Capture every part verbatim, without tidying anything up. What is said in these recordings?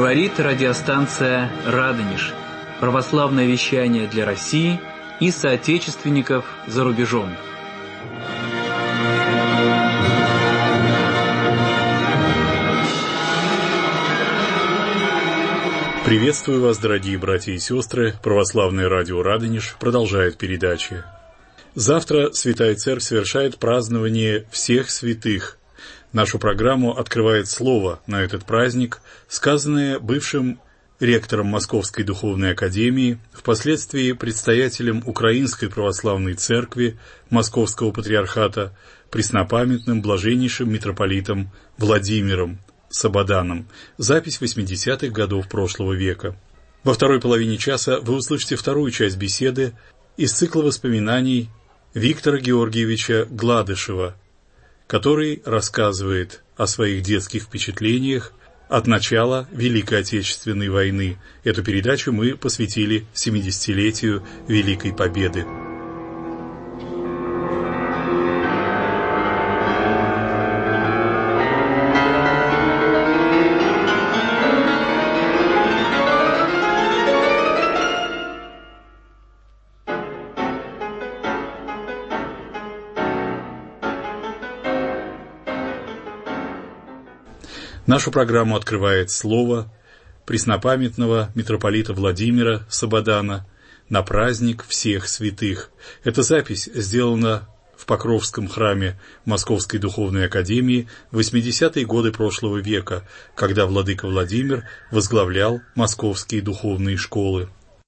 Говорит радиостанция «Радонеж». Православное вещание для России и соотечественников за рубежом. Приветствую вас, дорогие братья и сестры. Православное радио «Радонеж» продолжает передачи. Завтра Святая Церковь совершает празднование всех святых. Нашу программу открывает слово на этот праздник, сказанное бывшим ректором Московской Духовной Академии, впоследствии предстоятелем Украинской Православной Церкви Московского Патриархата, преснопамятным блаженнейшим митрополитом Владимиром Сабаданом. Запись восьмидесятых годов прошлого века. Во второй половине часа вы услышите вторую часть беседы из цикла воспоминаний Виктора Георгиевича Гладышева, который рассказывает о своих детских впечатлениях от начала Великой Отечественной войны. Эту передачу мы посвятили семидесятилетию Великой Победы. Нашу программу открывает слово преснопамятного митрополита Владимира Сабадана на праздник всех святых. Эта запись сделана в Покровском храме Московской Духовной Академии в восьмидесятые годы прошлого века, когда владыка Владимир возглавлял московские духовные школы.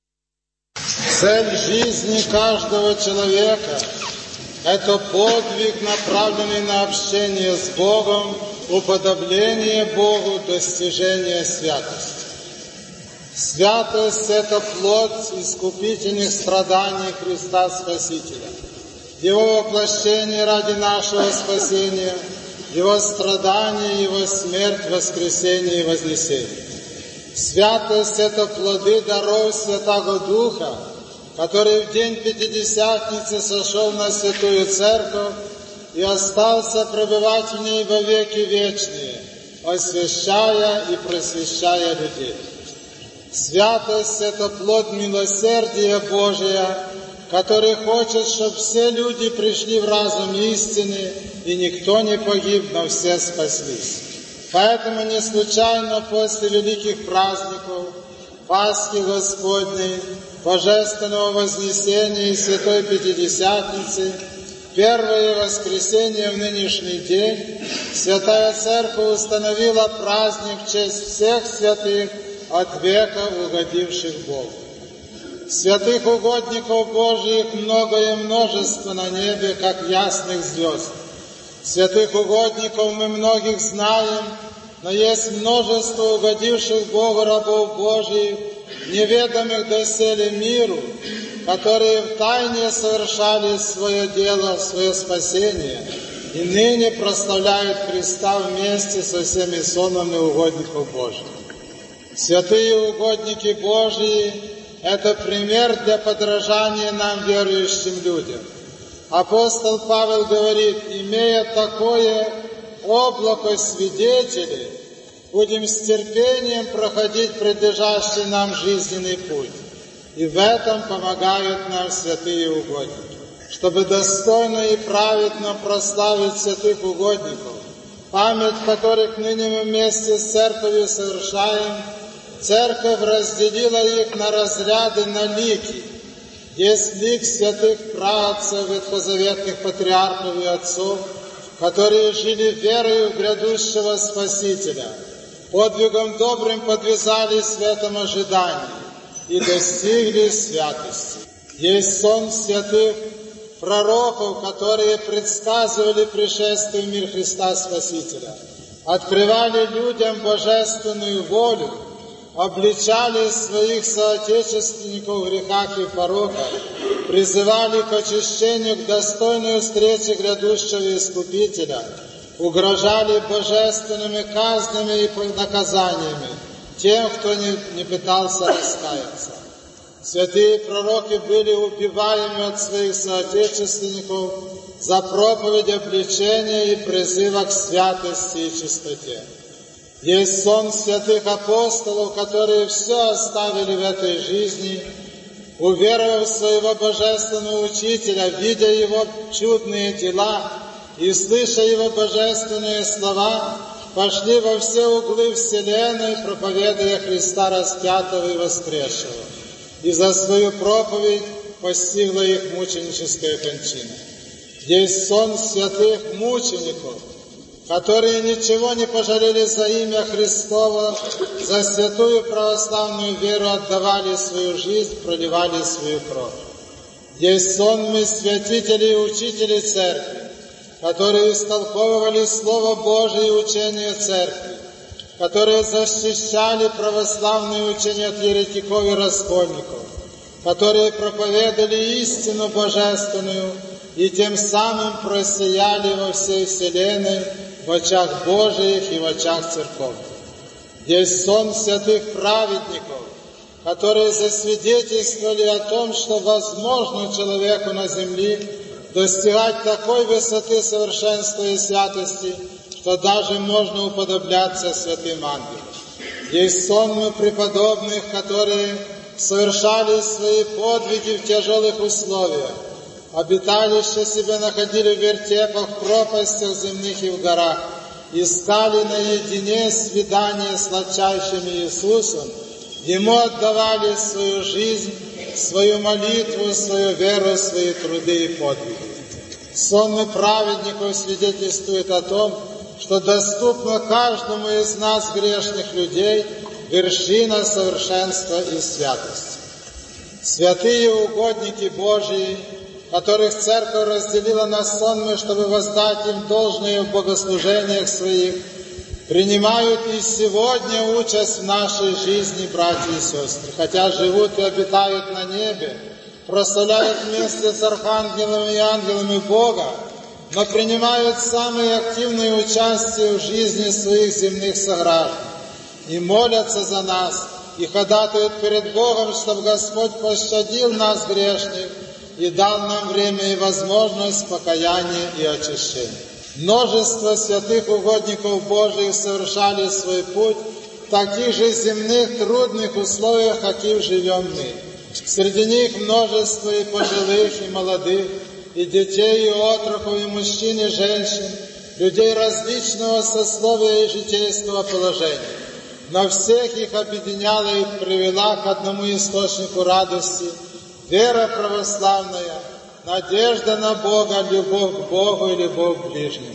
Цель жизни каждого человека – это подвиг, направленный на общение с Богом, уподобление Богу, достижение святости. Святость – это плод искупительных страданий Христа Спасителя, Его воплощение ради нашего спасения, Его страдания, Его смерть, воскресение и вознесение. Святость – это плоды даров Святого Духа, который в день Пятидесятницы сошел на Святую Церковь и остался пребывать в ней во веки вечные, освящая и просвещая людей. Святость – это плод милосердия Божия, который хочет, чтобы все люди пришли в разум истины, и никто не погиб, но все спаслись. Поэтому не случайно после великих праздников Пасхи Господней, Божественного Вознесения и Святой Пятидесятницы, первое воскресенье в нынешний день, Святая Церковь установила праздник в честь всех святых от века угодивших Богу. Святых угодников Божиих многое множество на небе, как ясных звезд. Святых угодников мы многих знаем, но есть множество угодивших Богу рабов Божиих, неведомых доселе миру, которые в тайне совершали свое дело, свое спасение, и ныне прославляют Христа вместе со всеми сонмами угодников Божьих. Святые угодники Божьи – это пример для подражания нам, верующим людям. Апостол Павел говорит: имея такое облако свидетелей, будем с терпением проходить предлежащий нам жизненный путь. И в этом помогают нам святые угодники, чтобы достойно и праведно прославить святых угодников, память которых ныне мы вместе с Церковью совершаем. Церковь разделила их на разряды, на лики. Есть лик святых праотцев, ветхозаветных патриархов и отцов, которые жили верою в грядущего Спасителя, подвигом добрым подвязались в этом ожидании и достигли святости. Есть сон святых пророков, которые предсказывали пришествие в мир Христа Спасителя, открывали людям божественную волю, обличали своих соотечественников в грехах и пороках, призывали к очищению, к достойной встрече грядущего Искупителя, угрожали божественными казнями и наказаниями тем, кто не, не пытался раскаяться. Святые пророки были убиваемы от своих соотечественников за проповедь обличения и призыва к святости и чистоте. Есть сон святых апостолов, которые все оставили в этой жизни, уверовав в своего божественного учителя, видя его чудные дела и слыша его божественные слова, пошли во все углы вселенной, проповедуя Христа распятого и воскресшего. И за свою проповедь постигла их мученическая кончина. Есть сон святых мучеников, которые ничего не пожалели за имя Христово, за святую православную веру отдавали свою жизнь, проливали свою кровь. Есть сонмы святителей и учителей Церкви, которые истолковывали Слово Божие и учение Церкви, которые защищали православное учение от еретиков и раскольников, которые проповедовали истину божественную и тем самым просияли во всей вселенной в очах Божиих и в очах церковных. Есть сон святых праведников, которые засвидетельствовали о том, что возможно человеку на земле достигать такой высоты совершенства и святости, что даже можно уподобляться святым ангелам. Есть сонмы преподобных, которые совершали свои подвиги в тяжелых условиях, обиталище себе находили в вертепах, в пропастях земных и в горах, искали наедине свидание с сладчайшим Иисусом, Ему отдавали свою жизнь, свою молитву, свою веру, свои труды и подвиги. Сонмы праведников свидетельствует о том, что доступно каждому из нас, грешных людей, вершина совершенства и святости. Святые угодники Божии, которых Церковь разделила на сонмы, чтобы воздать им должное в богослужениях своих, принимают и сегодня участь в нашей жизни, братья и сестры, хотя живут и обитают на небе, прославляют вместе с архангелами и ангелами Бога, но принимают самое активное участие в жизни своих земных сограждан и молятся за нас, и ходатают перед Богом, чтобы Господь пощадил нас, грешных, и дал нам время и возможность покаяния и очищения. Множество святых угодников Божиих совершали свой путь в таких же земных трудных условиях, каких живем мы. Среди них множество и пожилых, и молодых, и детей, и отроков, и мужчин, и женщин, людей различного сословия и житейского положения. Но всех их объединяла и привела к одному источнику радости — вера православная, надежда на Бога, любовь к Богу и любовь к ближнему.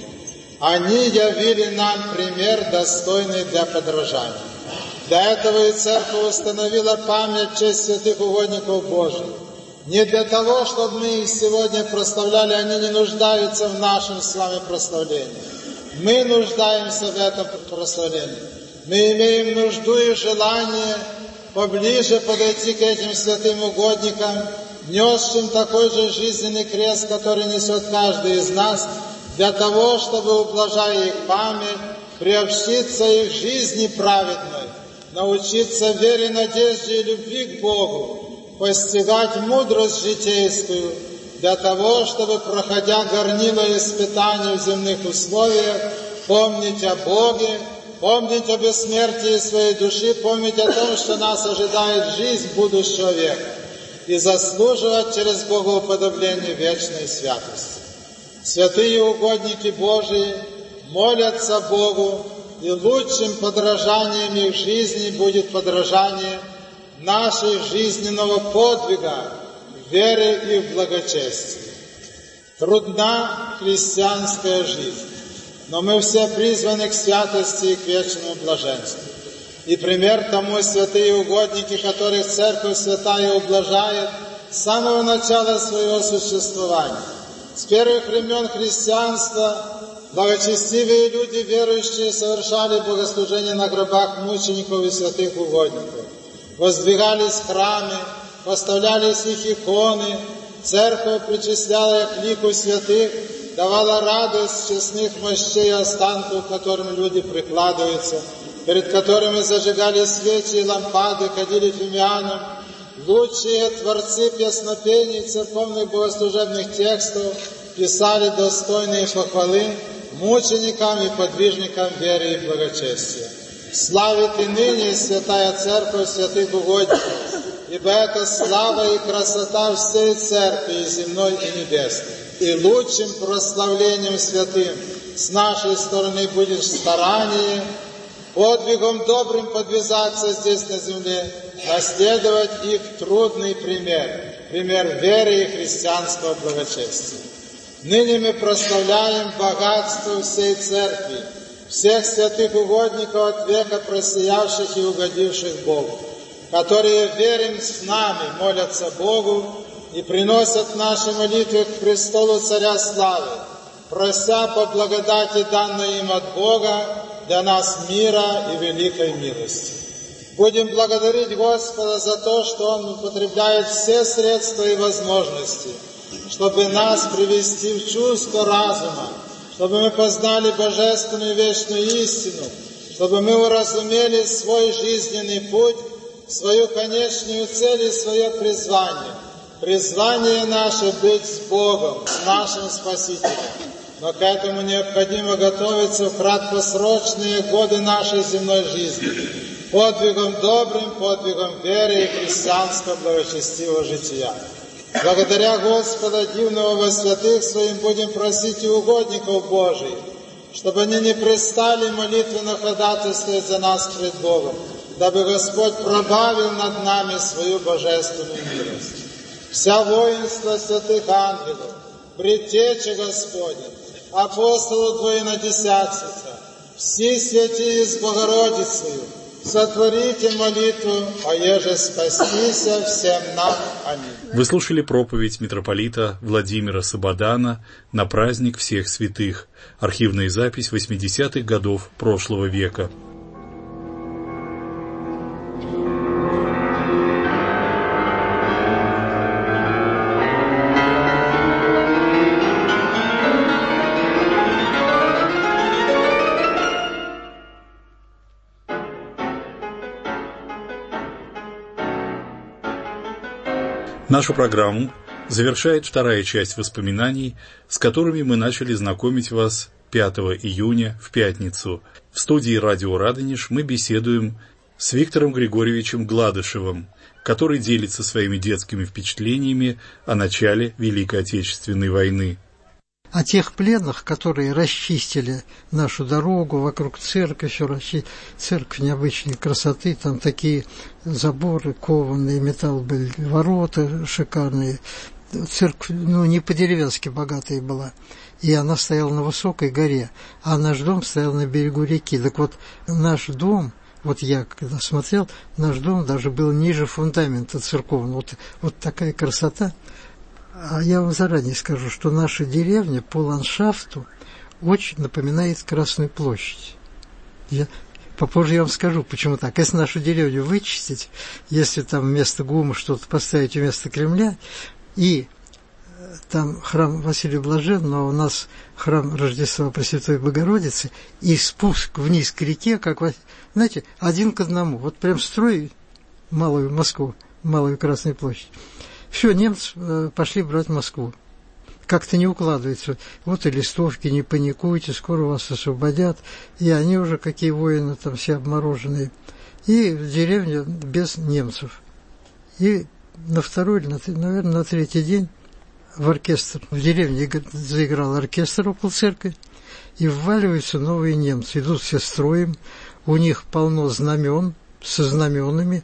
Они явили нам пример, достойный для подражания. Для этого и Церковь установила память в честь святых угодников Божьих. Не для того, чтобы мы их сегодня прославляли, они не нуждаются в нашем с вами прославлении. Мы нуждаемся в этом прославлении. Мы имеем нужду и желание поближе подойти к этим святым угодникам, несшим такой же жизненный крест, который несет каждый из нас, для того, чтобы, ублажая их память, приобщиться их жизни праведной, научиться вере, надежде и любви к Богу, постигать мудрость житейскую, для того, чтобы, проходя горнило испытаний в земных условиях, помнить о Боге, помнить о бессмертии своей души, помнить о том, что нас ожидает жизнь будущего века, и заслуживать через богоуподобление вечной святости. Святые угодники Божии молятся Богу, и лучшим подражанием их жизни будет подражание нашей жизненного подвига, веры и в благочестии. Трудна христианская жизнь, но мы все призваны к святости и к вечному блаженству. И пример тому святые угодники, которых Церковь святая ублажает с самого начала своего существования. С первых времен христианства благочестивые люди, верующие, совершали богослужения на гробах мучеников и святых угодников. Воздвигались храмы, поставлялись их иконы, Церковь, причисляя к лику святых, давала радость честных мощей и останков, к которым люди прикладываются, перед которыми зажигали свечи и лампады, ходили фимианом. Лучшие творцы песнопений, церковных богослужебных текстов писали достойные похвалы мученикам и подвижникам веры и благочестия. славит и ныне Святая Церковь святых угодников, ибо это слава и красота всей Церкви, и земной, и небесной. И лучшим прославлением святым с нашей стороны будет старание, подвигом добрым подвязаться здесь на земле, наследовать их трудный пример, пример веры и христианского благочестия. Ныне мы прославляем богатство всей Церкви, всех святых угодников от века просиявших и угодивших Богу, которые, верим с нами, молятся Богу и приносят наши молитвы к престолу Царя Славы, прося по благодати, данной им от Бога, для нас мира и великой милости. Будем благодарить Господа за то, что Он употребляет все средства и возможности, чтобы нас привести в чувство разума, чтобы мы познали божественную вечную истину, чтобы мы уразумели свой жизненный путь, свою конечную цель и свое призвание. Призвание наше — быть с Богом, с нашим Спасителем. Но к этому необходимо готовиться в краткосрочные годы нашей земной жизни, подвигом добрым, подвигом веры и христианского благочестивого жития. Благодаря Господа дивного во святых своим будем просить и угодников Божиих, чтобы они не пристали молитвенно ходатайствовать за нас пред Богом, дабы Господь пробавил над нами свою божественную милость. Вся воинство святых ангелов, предтечи Господня, апостолу двоенадесятница, все святые с Богородицею, сотворите молитву, а еже спастися всем нам. Аминь. Вы слушали проповедь митрополита Владимира Сабадана на праздник всех святых. Архивная запись восьмидесятых годов прошлого века. Нашу программу завершает вторая часть воспоминаний, с которыми мы начали знакомить вас пятого июня в пятницу. В студии «Радио Радонеж» мы беседуем с Виктором Григорьевичем Гладышевым, который делится своими детскими впечатлениями о начале Великой Отечественной войны. О тех пленных, которые расчистили нашу дорогу вокруг церкви, все расчистили. Церковь необычной красоты, там такие заборы, кованые, металл были, ворота шикарные. Церковь, ну, не по-деревенски богатая была. И она стояла на высокой горе, а наш дом стоял на берегу реки. Так вот, наш дом, вот я когда смотрел, наш дом даже был ниже фундамента церковного. Вот, вот такая красота. А я вам заранее скажу, что наша деревня по ландшафту очень напоминает Красную площадь. Я попозже я вам скажу, почему так. Если нашу деревню вычистить, если там вместо ГУМа что-то поставить вместо Кремля, и там храм Василия Блаженного, у нас храм Рождества Пресвятой Богородицы, и спуск вниз к реке, как, знаете, один к одному. Вот прям строй Малую Москву, Малую Красную площадь. Все, немцы э, пошли брать Москву. Как-то не укладывается. Вот и листовки, не паникуйте, скоро вас освободят. И они уже, какие воины, там все обмороженные. И в деревне без немцев. И на второй, наверное, на третий день в оркестр, в деревне заиграл оркестр около церкви, и вваливаются новые немцы. Идут все строем, у них полно знамен, со знаменами.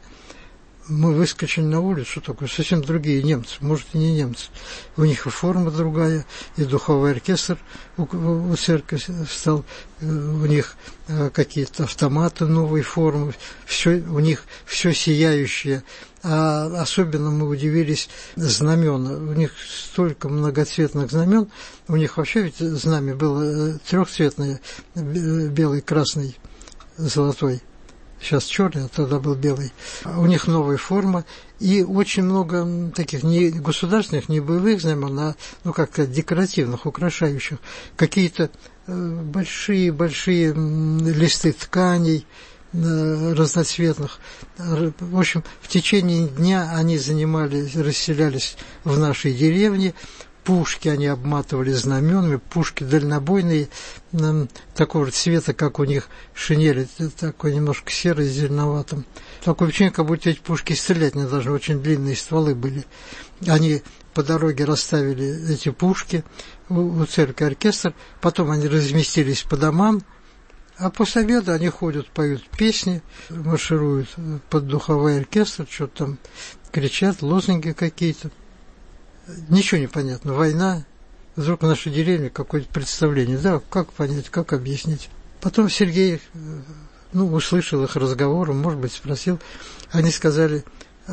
Мы выскочили на улицу, такой совсем другие немцы, может, и не немцы. У них и форма другая, и духовой оркестр у, у церкви стал, у них какие-то автоматы новой формы, все, у них все сияющее. А особенно мы удивились знамена. У них столько многоцветных знамен, у них вообще ведь знамя было трехцветное, белый, красный, золотой. Сейчас черный, а тогда был белый. У них новая форма, и очень много таких не государственных, не боевых знамен, а, ну, как-то декоративных, украшающих. Какие-то большие-большие листы тканей разноцветных. В общем, в течение дня они занимались, расселялись в нашей деревне, пушки они обматывали знаменами, пушки дальнобойные, такого же цвета, как у них шинели, такой немножко серый, зеленоватым. Такое ощущение, как будто эти пушки стрелять не должны, очень длинные стволы были. Они по дороге расставили эти пушки у, у церкви оркестр, потом они разместились по домам, а после обеда они ходят, поют песни, маршируют под духовой оркестр, что-то там кричат, лозунги какие-то. Ничего не понятно. Война. Вдруг в нашей деревне какое-то представление. Да, как понять, как объяснить. Потом Сергей, ну, услышал их разговор, может быть, спросил. Они сказали,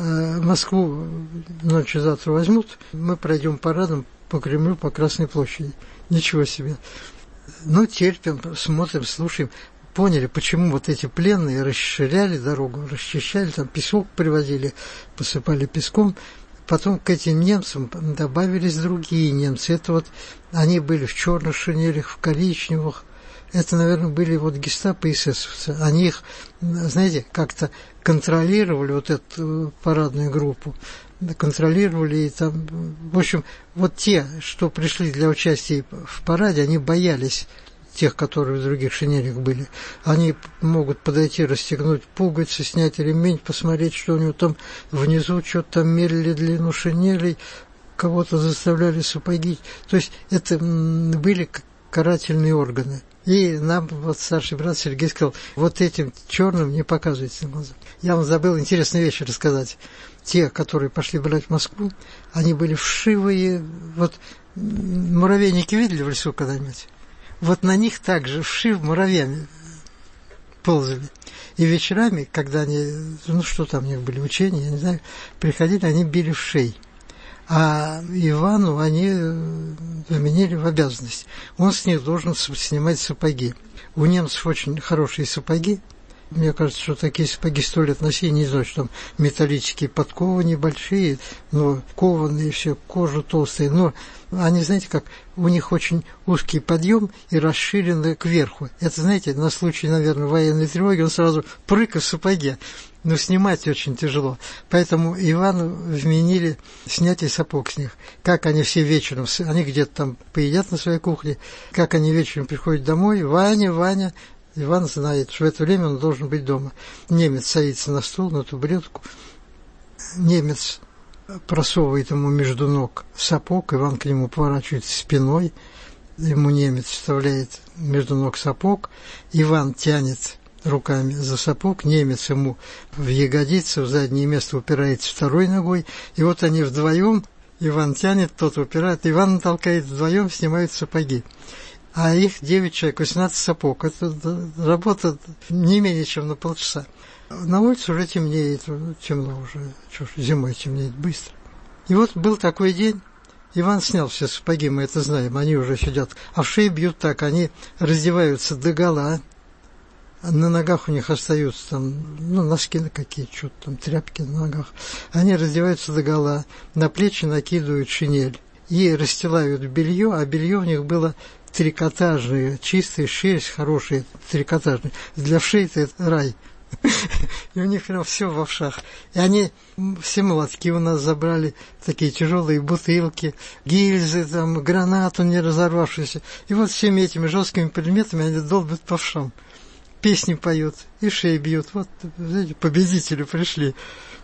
Москву ночью завтра возьмут, мы пройдем парадом по Кремлю, по Красной площади. Ничего себе. Ну, терпим, смотрим, слушаем. Поняли, почему вот эти пленные расширяли дорогу, расчищали, там песок привозили, посыпали песком. Потом к этим немцам добавились другие немцы. Это вот они были в черных шинелях, в коричневых. Это, наверное, были вот гестапо и эсэсовцы. Они их, знаете, как-то контролировали, вот эту парадную группу. Контролировали и там... В общем, вот те, что пришли для участия в параде, они боялись тех, которые в других шинелях были. Они могут подойти, расстегнуть пуговицы, снять ремень, посмотреть, что у него там внизу, что-то там мерили длину шинелей, кого-то заставляли сапоги. То есть это были карательные органы. И нам вот старший брат Сергей сказал, вот этим черным не показывайте на глаза. Я вам забыл интересную вещь рассказать. Те, которые пошли брать Москву, они были вшивые. Вот муравейники видели в лесу когда-нибудь? Вот на них также вшив муравьями ползали. И вечерами, когда они, ну что там у них были, учения, я не знаю, приходили, они били вшей. А Ивану они заменили в обязанность. Он с них должен снимать сапоги. У немцев очень хорошие сапоги. Мне кажется, что такие сапоги сто лет носили, не знаю, что там металлические подковы небольшие, но кованые все, кожа толстая. Но они, знаете, как у них очень узкий подъем и расширенный кверху. Это, знаете, на случай, наверное, военной тревоги он сразу прыг в сапоге. Но снимать очень тяжело. Поэтому Ивану вменили снятие сапог с них. Как они все вечером, они где-то там поедят на своей кухне, как они вечером приходят домой, Ваня, Ваня... Иван знает, что в это время он должен быть дома. Немец садится на стул, на табуретку. Немец просовывает ему между ног сапог, Иван к нему поворачивается спиной, ему немец вставляет между ног сапог, Иван тянет руками за сапог, немец ему в ягодицы, в заднее место упирается второй ногой, и вот они вдвоем, Иван тянет, тот упирает, Иван толкает, вдвоем снимают сапоги. А их девять человек, восемнадцать сапог. Это работа не менее чем на полчаса. На улице уже темнеет, темно уже, что ж, зимой темнеет быстро. И вот был такой день, Иван снял все сапоги, мы это знаем, они уже сидят. А в шее бьют так, они раздеваются догола, на ногах у них остаются там, ну, носки на какие-то, что-то там, тряпки на ногах. Они раздеваются догола, на плечи накидывают шинель и расстилают белье, а белье у них было трикотажные, чистые, шерсть хорошие, трикотажные. Для вшей-то это рай. И у них прям все в овшах. И они все молотки у нас забрали, такие тяжелые бутылки, гильзы, там, гранату не разорвавшуюся. И вот всеми этими жесткими предметами они долбят по овшам. Песни поют, и шеи бьют. Вот, знаете, победители пришли.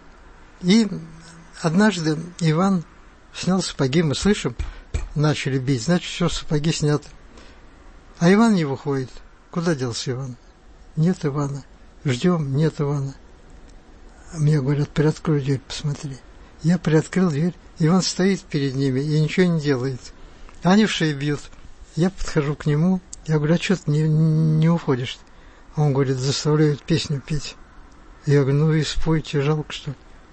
И однажды Иван снял сапоги, мы слышим, начали бить, значит, все, сапоги сняты. А Иван не выходит. Куда делся Иван? Нет Ивана. Ждем, нет Ивана. Мне говорят, приоткрой дверь, посмотри. Я приоткрыл дверь, Иван стоит перед ними и ничего не делает. Они в шею бьют. Я подхожу к нему, я говорю, а что ты не, не уходишь? Он говорит, заставляют песню петь. Я говорю, ну и спойте, жалко, что ли.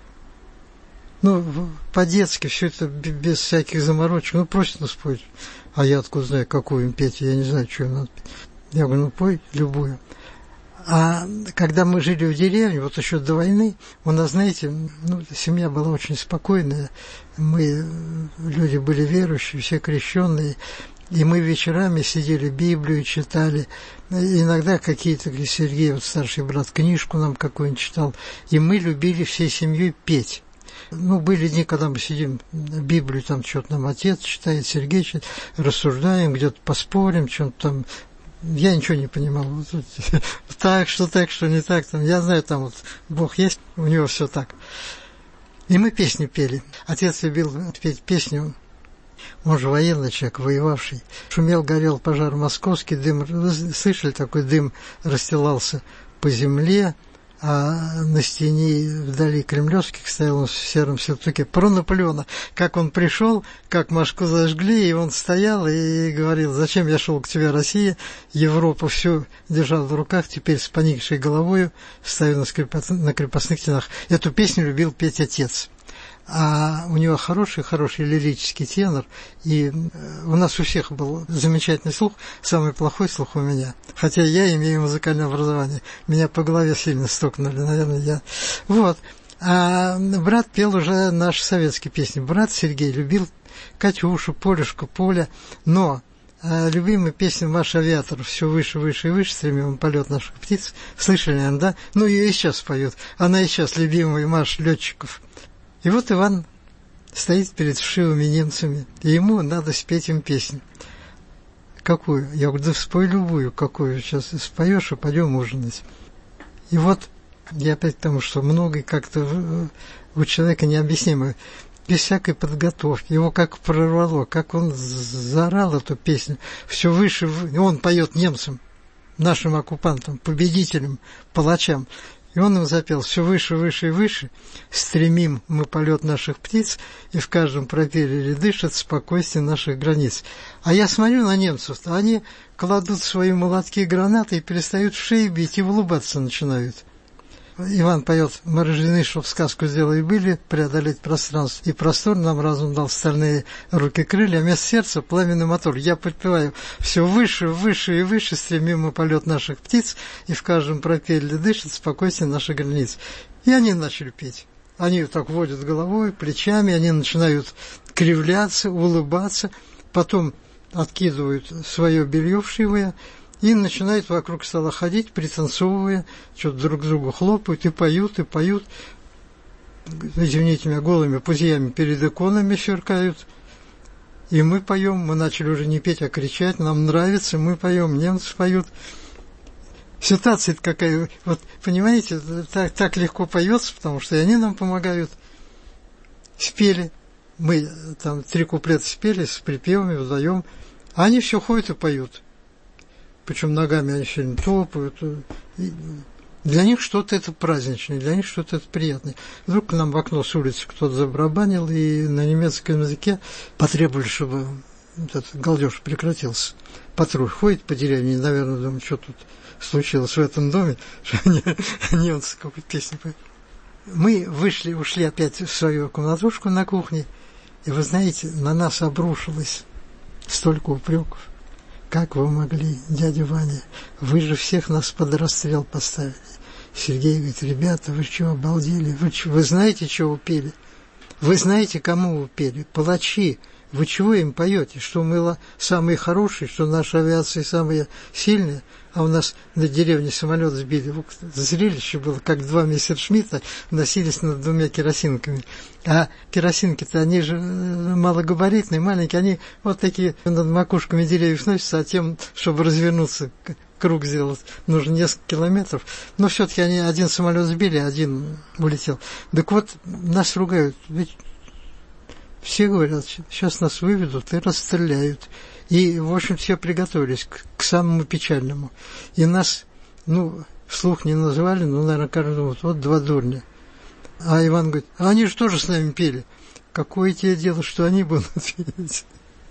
Ну, по-детски, все это без всяких заморочек. Ну, просит нас спой. А я откуда знаю, какую им петь? Я не знаю, что им надо петь. Я говорю, ну, пой любую. А когда мы жили в деревне, вот еще до войны, у нас, знаете, ну, семья была очень спокойная. Мы, люди были верующие, все крещенные. И мы вечерами сидели, Библию читали. Иногда какие-то, Сергей, вот старший брат, книжку нам какую-нибудь читал. И мы любили всей семьей петь. Ну, были дни, когда мы сидим, Библию там что-то нам отец читает, Сергей читает, рассуждаем, где-то поспорим, чем-то там. Я ничего не понимал. Так, что так, что не так. Там, я знаю, там вот Бог есть, у него все так. И мы песни пели. Отец любил петь песню. Он же военный человек, воевавший. Шумел, горел пожар московский, дым, вы слышали, такой дым расстилался по земле, а на стене вдали кремлевских стоял он в сером сюртуке. Про Наполеона, как он пришел, как Москву зажгли, и он стоял и говорил: зачем я шел к тебе, Россия, Европу всю держал в руках, теперь с поникшей головою стою на, скрепос... на крепостных стенах. Эту песню любил петь отец. А у него хороший-хороший лирический тенор, и у нас у всех был замечательный слух, самый плохой слух у меня. Хотя я имею музыкальное образование, меня по голове сильно стукнули, наверное, я... Вот. А брат пел уже наши советские песни. Брат Сергей любил Катюшу, Полюшку, Поля, но а любимая песня «Маш авиатор» все выше, выше и выше, стремим полет наших птиц. Слышали, наверное, да? Ну, ее и сейчас поют. Она и сейчас любимая Маш летчиков. И вот Иван стоит перед вшивыми немцами, и ему надо спеть им песню. Какую? Я говорю: да спой любую, какую. Сейчас споешь, и пойдем ужинать. И вот я опять к тому, что многое как-то у человека необъяснимо. Без всякой подготовки. Его как прорвало, как он заорал эту песню. Все выше, он поет немцам, нашим оккупантам, победителям, палачам. И он им запел: все выше, выше и выше, стремим мы полет наших птиц, и в каждом пропеллере дышит спокойствие наших границ. А я смотрю на немцев, они кладут свои молотки и гранаты и перестают в шеи бить и улыбаться начинают. Иван поет: мы рождены, чтоб сказку сделали были, преодолеть пространство и простор, нам разум дал стальные руки крылья, а вместо сердца пламенный мотор. Я подпеваю: все выше, выше и выше стремим мы полет наших птиц, и в каждом пропеллере дышит спокойствие наших границ. И они начали петь. Они так водят головой, плечами, они начинают кривляться, улыбаться, потом откидывают свое белье вшивое, и начинают вокруг стола ходить, пританцовывая, что-то друг другу хлопают, и поют, и поют. Извините меня, голыми пузьями перед иконами сверкают. И мы поем, мы начали уже не петь, а кричать, нам нравится, мы поем, немцы поют. Ситуация какая, вот понимаете, так, так легко поется, потому что и они нам помогают. Спели, мы там три куплета спели с припевами вдвоем, а они все ходят и поют. Причем ногами они все время топают. И для них что-то это праздничное, для них что-то это приятное. Вдруг к нам в окно с улицы кто-то забарабанил, и на немецком языке потребовали, чтобы этот галдеж прекратился. Патруль ходит по деревне, и, наверное, думаю, что тут случилось в этом доме, что немцы какую-то песню поют. Мы вышли, ушли опять в свою комнатушку на кухне, и, вы знаете, на нас обрушилось столько упреков. Как вы могли, дядя Ваня? Вы же всех нас под расстрел поставили. Сергей говорит: ребята, вы что, обалдели? Вы, что, вы знаете, что вы пели? Вы знаете, кому вы пели? Палачи. Вы чего им поете? Что мы самые хорошие, что наша авиация самая сильная, а у нас на деревне самолет сбили. Зрелище было, как два мессершмитта носились над двумя керосинками. А керосинки-то, они же малогабаритные, маленькие, они вот такие над макушками деревьев носятся, а тем, чтобы развернуться, круг сделать, нужно несколько километров. Но все-таки они один самолет сбили, один улетел. Так вот, нас ругают, ведь все говорят: сейчас нас выведут и расстреляют. И, в общем, все приготовились к, к самому печальному. И нас, ну, вслух не называли, но, наверное, каждый думает: вот два дурня. А Иван говорит: а они же тоже с нами пели. Какое тебе дело, что они будут петь?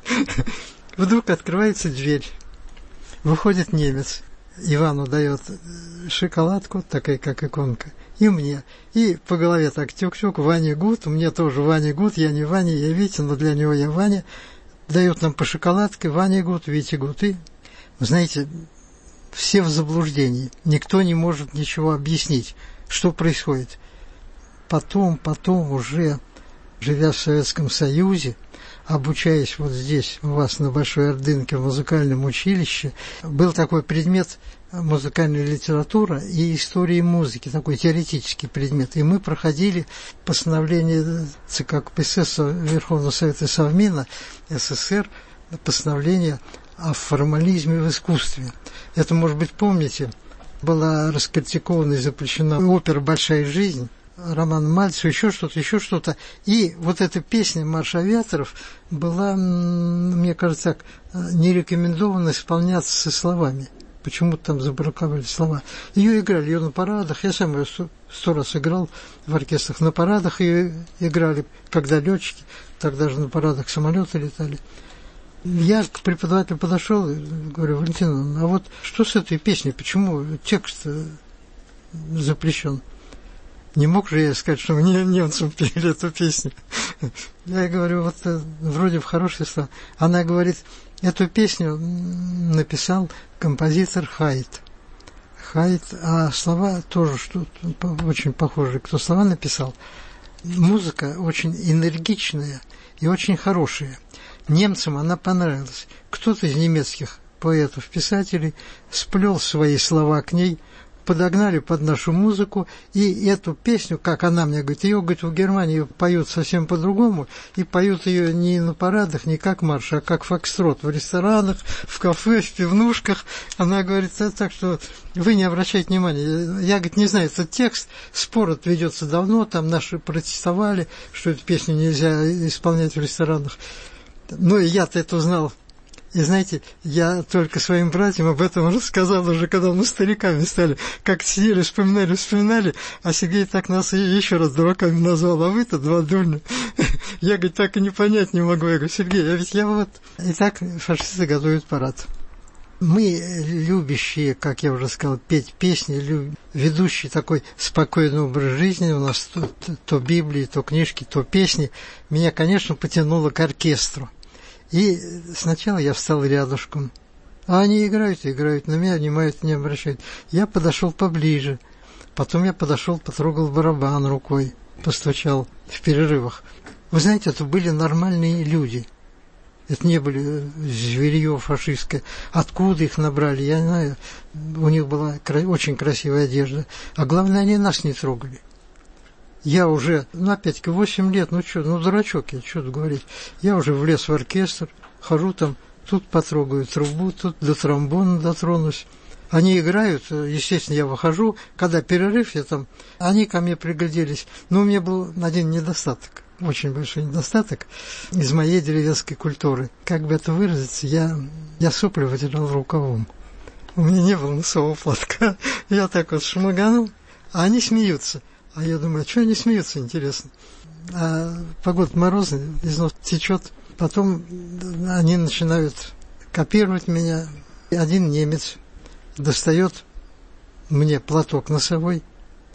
Вдруг открывается дверь. Выходит немец. Ивану дает шоколадку, такая, как иконка, и мне. И по голове так тюк-тюк: Ваня Гуд, мне тоже Ваня Гуд, я не Ваня, я Витя, но для него я Ваня. Дает нам по шоколадке: Ваня Гуд, Витя Гуд. И, вы знаете, все в заблуждении. Никто не может ничего объяснить, что происходит. Потом, потом уже, живя в Советском Союзе, обучаясь вот здесь, у вас на Большой Ордынке, в музыкальном училище, был такой предмет музыкальная литература и история музыки, такой теоретический предмет. И мы проходили постановление ЦК КПСС Верховного Совета Совмина СССР, постановление о формализме в искусстве. Это, может быть, помните, была раскритикована и запрещена опера «Большая жизнь», роман Мальцева, еще что-то, еще что-то. И вот эта песня «Марш авиаторов» была, мне кажется, так, не рекомендована исполняться со словами. Почему-то там забраковали слова. Ее играли, ее на парадах. Я сам ее сто, сто раз играл в оркестрах. На парадах ее играли, когда летчики, тогда же на парадах самолеты летали. Я к преподавателю подошел и говорю: Валентин, а вот что с этой песней? Почему текст запрещен? Не мог же я сказать, что мне немцам пели эту песню. Я говорю, вот вроде в хорошие слова. Она говорит, эту песню написал композитор Хайт. Хайт, а слова тоже что очень похожие. Кто слова написал? Музыка очень энергичная и очень хорошая. Немцам она понравилась. Кто-то из немецких поэтов, писателей сплел свои слова к ней, подогнали под нашу музыку, и эту песню, как она мне говорит, ее, говорит, в Германии поют совсем по-другому, и поют ее не на парадах, не как марш, а как фокстрот, в ресторанах, в кафе, в пивнушках. Она говорит, так что вы не обращайте внимания. Я, говорит, не знаю этот текст, спор этот ведется давно, там наши протестовали, что эту песню нельзя исполнять в ресторанах. Ну, и я-то это узнал. И знаете, я только своим братьям об этом рассказал уже, когда мы стариками стали. Как сидели, вспоминали, вспоминали, а Сергей так нас еще раз дураками назвал, а вы-то два дурня. Я, говорит, так и не понять не могу. Я говорю, Сергей, а ведь я вот... Итак, фашисты готовят парад. Мы, любящие, как я уже сказал, петь песни, люб... ведущие такой спокойный образ жизни, у нас то, то, то Библии, то книжки, то песни, меня, конечно, потянуло к оркестру. И сначала я встал рядышком, а они играют, играют, на меня внимают, не обращают. Я подошел поближе, потом я подошел, потрогал барабан рукой, постучал в перерывах. Вы знаете, это были нормальные люди, это не были зверье фашистское. Откуда их набрали, я не знаю, у них была очень красивая одежда, а главное, они нас не трогали. Я уже, ну, опять-таки, восемь лет, ну, что, ну, дурачок я, что тут говорить. Я уже влез в оркестр, хожу там, тут потрогаю трубу, тут до тромбона дотронусь. Они играют, естественно, я выхожу, когда перерыв, я там, они ко мне пригляделись. Но у меня был один недостаток, очень большой недостаток из моей деревенской культуры. Как бы это выразиться, я, я сопли вытирал рукавом. У меня не было носового платка. Я так вот шмаганул, а они смеются. А я думаю, а что они смеются, интересно? А погода морозная, из носа течет. Потом они начинают копировать меня. Один немец достает мне платок носовой.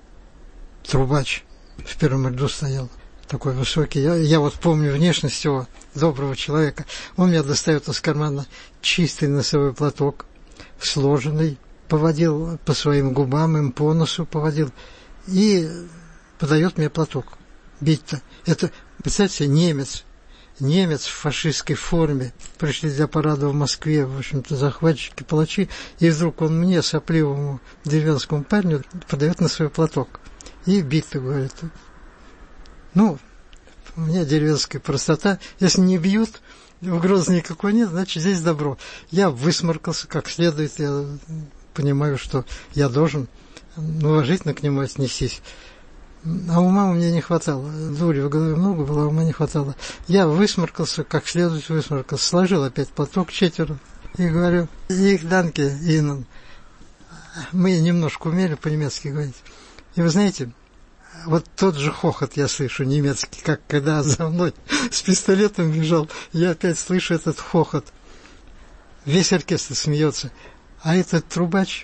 Трубач в первом ряду стоял, такой высокий. Я, я вот помню внешность его, доброго человека. Он мне достает из кармана чистый носовой платок, сложенный, поводил по своим губам, им по носу поводил. И подает мне платок. Бить-то. Это, представьте, немец. Немец в фашистской форме. Пришли для парада в Москве, в общем-то, захватчики, палачи. И вдруг он мне, сопливому деревенскому парню, подает на свой платок. И бить-то, говорит. Ну, у меня деревенская простота. Если не бьют, угрозы никакой нет, значит, здесь добро. Я высморкался как следует. Я понимаю, что я должен уважительно к нему отнестись. А ума у меня не хватало. Дури в голове много было, а ума не хватало. Я высморкался, как следует высморкался. Сложил опять платок четверо. И говорю, их данке, Инн. Мы немножко умели по-немецки говорить. И вы знаете, вот тот же хохот я слышу немецкий, как когда за мной с пистолетом бежал. Я опять слышу этот хохот. Весь оркестр смеется. А этот трубач...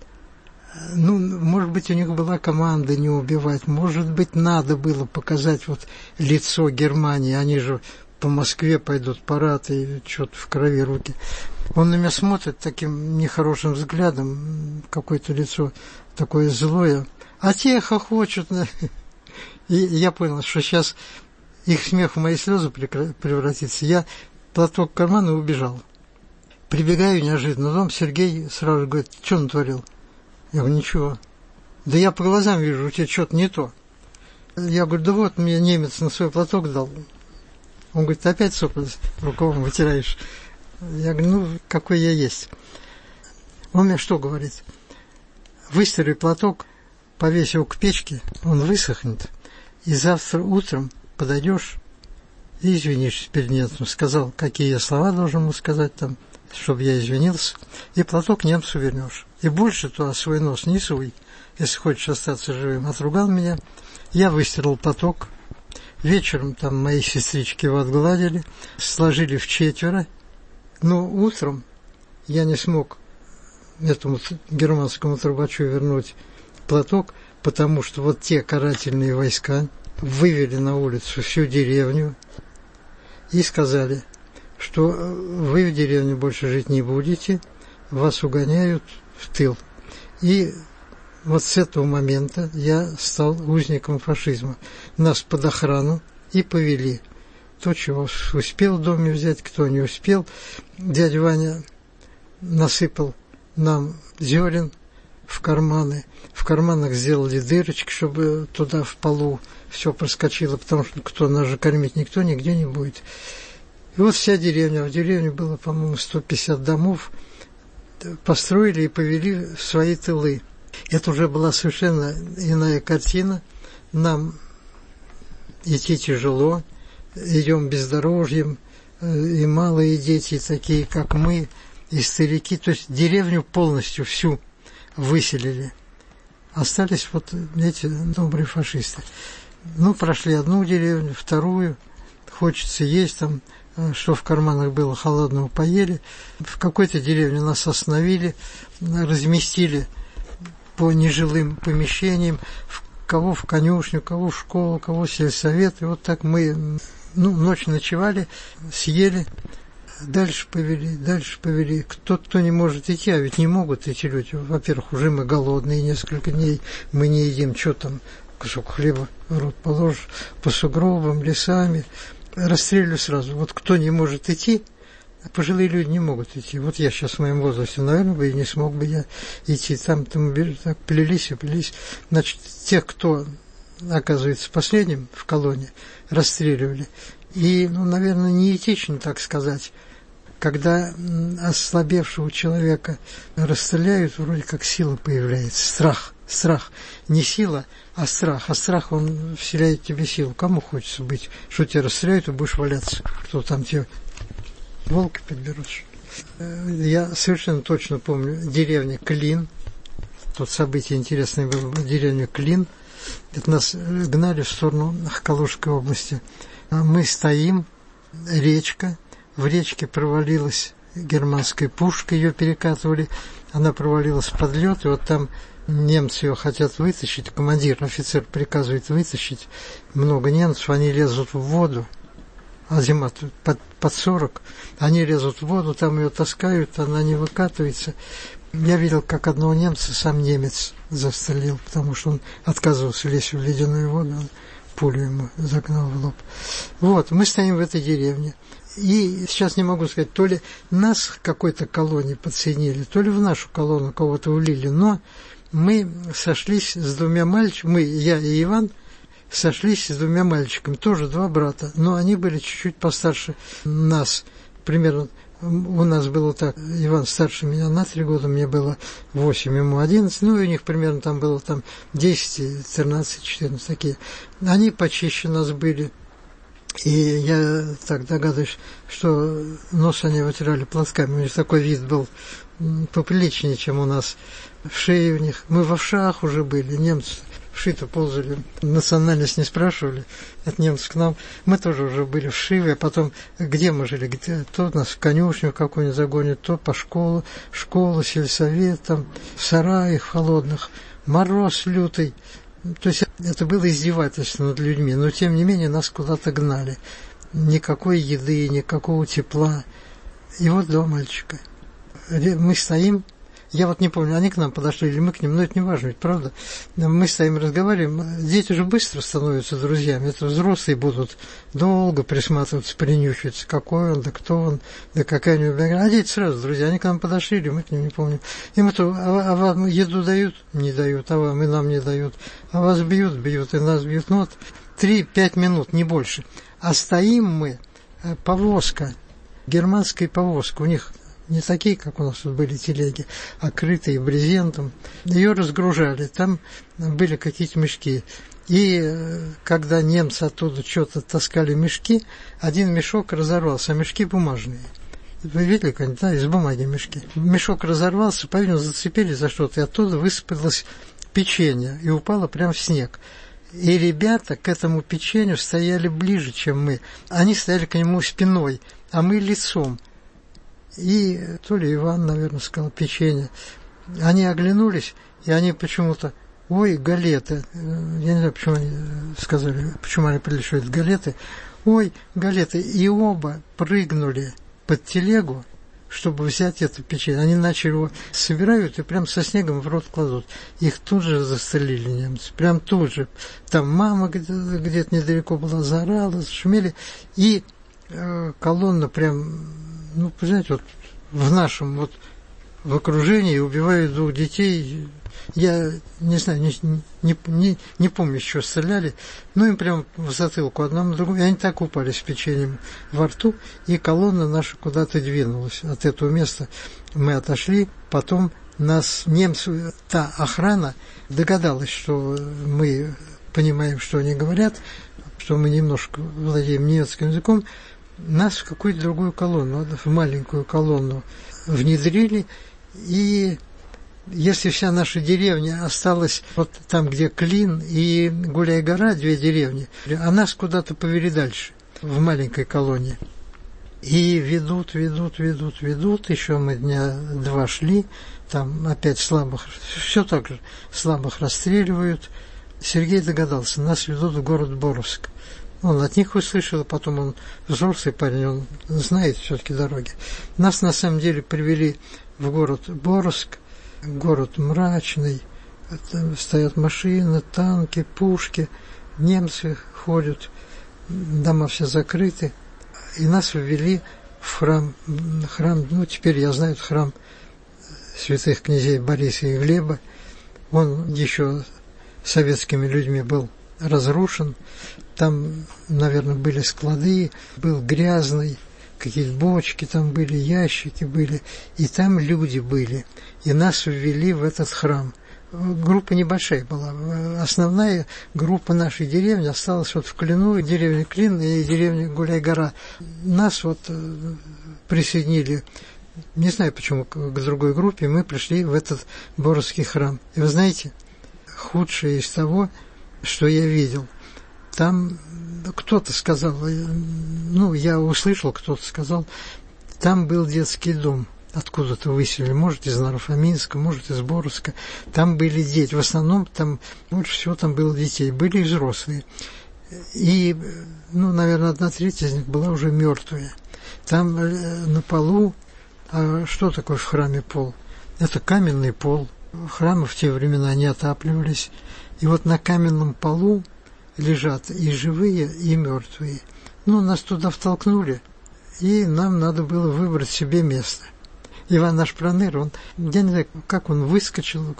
Ну, может быть, у них была команда не убивать, может быть, надо было показать вот лицо Германии, они же по Москве пойдут, парад, и что-то в крови руки. Он на меня смотрит таким нехорошим взглядом, какое-то лицо такое злое, а те хохочут. И я понял, что сейчас их смех в мои слезы превратится. Я платок в карман и убежал. Прибегаю неожиданно в дом, Сергей сразу говорит: что натворил? Я говорю: ничего. Да я по глазам вижу, у тебя что-то не то. Я говорю: да вот, мне немец на свой платок дал. Он говорит: ты опять сопли рукавом вытираешь? Я говорю: ну, какой я есть. Он мне что говорит? Выстирай платок, повесь его к печке, он высохнет, и завтра утром подойдешь и извинишься перед немцем. Сказал, какие я слова должен ему сказать там, чтобы я извинился, и платок немцу вернешь. И больше туда свой нос не суй, если хочешь остаться живым. Отругал меня, я выстирал платок. Вечером там мои сестрички его отгладили, сложили в четверо, но утром я не смог этому германскому трубачу вернуть платок, потому что вот те карательные войска вывели на улицу всю деревню и сказали, что вы в деревне больше жить не будете, вас угоняют в тыл. И вот с этого момента я стал узником фашизма. Нас под охрану и повели. Кто чего успел в доме взять, кто не успел. Дядя Ваня насыпал нам зерен в карманы. В карманах сделали дырочки, чтобы туда в полу все проскочило, потому что кто нас же кормить никто нигде не будет. И вот вся деревня. В деревне было, по-моему, сто пятьдесят домов. Построили и повели в свои тылы. Это уже была совершенно иная картина. Нам идти тяжело, идем бездорожьем, и малые дети, такие как мы, и старики. То есть деревню полностью всю выселили. Остались вот эти добрые фашисты. Ну, прошли одну деревню, вторую. Хочется есть там, что в карманах было холодного, поели. В какой-то деревне нас остановили, разместили по нежилым помещениям, кого в конюшню, кого в школу, кого в сельсовет. И вот так мы, ну, ночь ночевали, съели, дальше повели, дальше повели. Кто-то, кто не может идти, а ведь не могут эти люди. Во-первых, уже мы голодные, несколько дней мы не едим, что там, кусок хлеба в рот положишь, по сугробам, лесами. Расстреливали сразу. Вот кто не может идти, пожилые люди не могут идти. Вот я сейчас в моем возрасте, наверное, бы и не смог бы я идти. Там, там так плелись и плелись. Значит, тех, кто оказывается последним в колонне, расстреливали. И, ну, наверное, неэтично так сказать. Когда ослабевшего человека расстреляют, вроде как сила появляется, страх. Страх. Не сила, а страх. А страх, он вселяет в тебе силу. Кому хочется быть, что тебя расстреляют, и будешь валяться. Кто там тебе волки подберут. Я совершенно точно помню деревня Клин. Тут событие интересное было. Деревня Клин. Это нас гнали в сторону Калужской области. Мы стоим, речка. В речке провалилась германская пушка, ее перекатывали. Она провалилась под лед, и вот там немцы ее хотят вытащить, командир, офицер приказывает вытащить, много немцев, они лезут в воду, а зима под, под сорок, они лезут в воду, там ее таскают, она не выкатывается. Я видел, как одного немца сам немец застрелил, потому что он отказывался лезть в ледяную воду, он пулю ему загнал в лоб. Вот, мы стоим в этой деревне. И сейчас не могу сказать, то ли нас к какой-то колонии подсоединили, то ли в нашу колонну кого-то улили, но мы сошлись с двумя мальчиками, мы, я и Иван, сошлись с двумя мальчиками, тоже два брата, но они были чуть-чуть постарше нас, примерно, у нас было так, Иван старше меня на три года, мне было восемь, ему одиннадцать, ну и у них примерно там было там десять, тринадцать, четырнадцать, такие. Они почище нас были, и я так догадываюсь, что нос они вытирали платками, у них такой вид был поприличнее, чем у нас. В шее у них, мы в овшах уже были, немцы в шито ползали, национальность не спрашивали, от немцев к нам, мы тоже уже были в шиве, а потом где мы жили, где, то нас в конюшню какую-нибудь загонят, то по школу, школа, сельсовет, там, в сараях холодных, мороз лютый, то есть это было издевательство над людьми, но тем не менее нас куда-то гнали, никакой еды, никакого тепла, и вот два мальчика, мы стоим, Я вот не помню, они к нам подошли или мы к ним, но это не важно, ведь правда. Мы стоим и разговариваем, дети же быстро становятся друзьями, это взрослые будут долго присматриваться, принюхиваться, какой он, да кто он, да какая у него биография. А дети сразу друзья, они к нам подошли, или мы к ним, не помню. Им это, а, а вам еду дают? Не дают, а вам и нам не дают. А вас бьют, бьют, и нас бьют. Ну вот три-пять минут, не больше. А стоим мы, повозка, германская повозка, у них не такие, как у нас тут были телеги, а крытые брезентом. Ее разгружали, там были какие-то мешки. И когда немцы оттуда что-то таскали мешки, один мешок разорвался, а мешки бумажные. Вы видели, да, из бумаги мешки. Мешок разорвался, по-видимому, зацепили за что-то, и оттуда высыпалось печенье и упало прямо в снег. И ребята к этому печенью стояли ближе, чем мы. Они стояли к нему спиной, а мы лицом. И то ли Иван, наверное, сказал печенье. Они оглянулись, и они почему-то, ой, галеты. Я не знаю, почему они сказали, почему они поняли, что это галеты. Ой, галеты. И оба прыгнули под телегу, чтобы взять это печенье. Они начали его собирают и прям со снегом в рот кладут. Их тут же застрелили немцы. Прям тут же. Там мама где-то, где-то недалеко была, заорала, зашумели. И э, колонна прям, ну, знаете, вот в нашем вот в окружении убивают двух детей. Я не знаю, не, не, не, не помню, что стреляли, но им прям в затылку одному другому, и они так упали с печеньем во рту, и колонна наша куда-то двинулась. От этого места мы отошли, потом нас немцы, та охрана догадалась, что мы понимаем, что они говорят, что мы немножко владеем немецким языком, нас в какую-то другую колонну, в маленькую колонну внедрили, и если вся наша деревня осталась вот там, где Клин и Гуляй-гора, две деревни, а нас куда-то повели дальше, в маленькой колонии. И ведут, ведут, ведут, ведут, еще мы дня два шли, там опять слабых, все так же, слабых расстреливают. Сергей догадался, нас ведут в город Боровск. Он от них услышал, потом он взрослый парень, он знает все-таки дороги. Нас на самом деле привели в город Боровск, город мрачный, там стоят машины, танки, пушки, немцы ходят, дома все закрыты. И нас ввели в храм, храм, ну теперь я знаю, храм святых князей Бориса и Глеба. Он еще советскими людьми был разрушен. Там, наверное, были склады, был грязный, какие-то бочки там были, ящики были, и там люди были. И нас ввели в этот храм. Группа небольшая была. Основная группа нашей деревни осталась вот в Клину, деревня Клин и деревня Гуляй-гора. Нас вот присоединили, не знаю почему, к другой группе, мы пришли в этот Боровский храм. И вы знаете, худшее из того, что я видел, там кто-то сказал, ну, я услышал, кто-то сказал, там был детский дом, откуда-то выселили, может, из Наро-Фоминска, может, из Боровска. Там были дети, в основном там, больше всего там было детей, были и взрослые. И, ну, наверное, одна треть из них была уже мертвая. Там на полу, а что такое в храме пол? Это каменный пол. Храмы в те времена не отапливались. И вот на каменном полу лежат и живые, и мертвые. Ну, нас туда втолкнули, и нам надо было выбрать себе место. Иван наш Проныр, он, я не знаю, как он выскочил,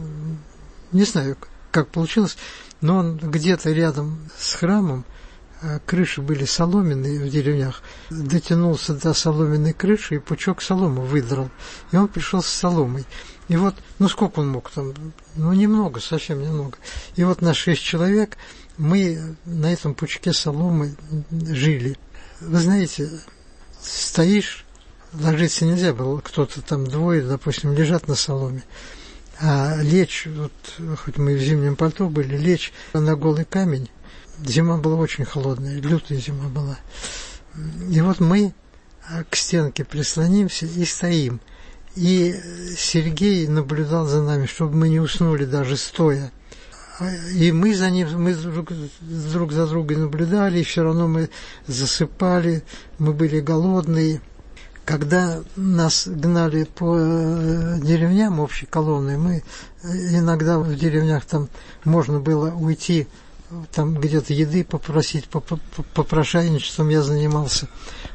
не знаю, как получилось, но он где-то рядом с храмом, крыши были соломенные в деревнях, дотянулся до соломенной крыши и пучок соломы выдрал. И он пришел с соломой. И вот, ну сколько он мог там? Ну немного, совсем немного. И вот на шесть человек мы на этом пучке соломы жили. Вы знаете, стоишь, ложиться нельзя было, кто-то там двое, допустим, лежат на соломе. А лечь, вот, хоть мы в зимнем пальто были, лечь на голый камень, зима была очень холодная, лютая зима была. И вот мы к стенке прислонимся и стоим. И Сергей наблюдал за нами, чтобы мы не уснули даже стоя. И мы за ним, мы друг, друг за другом наблюдали, и все равно мы засыпали, мы были голодные. Когда нас гнали по деревням общей колонной, мы иногда в деревнях там можно было уйти, там где-то еды попросить, попрошайничеством я занимался.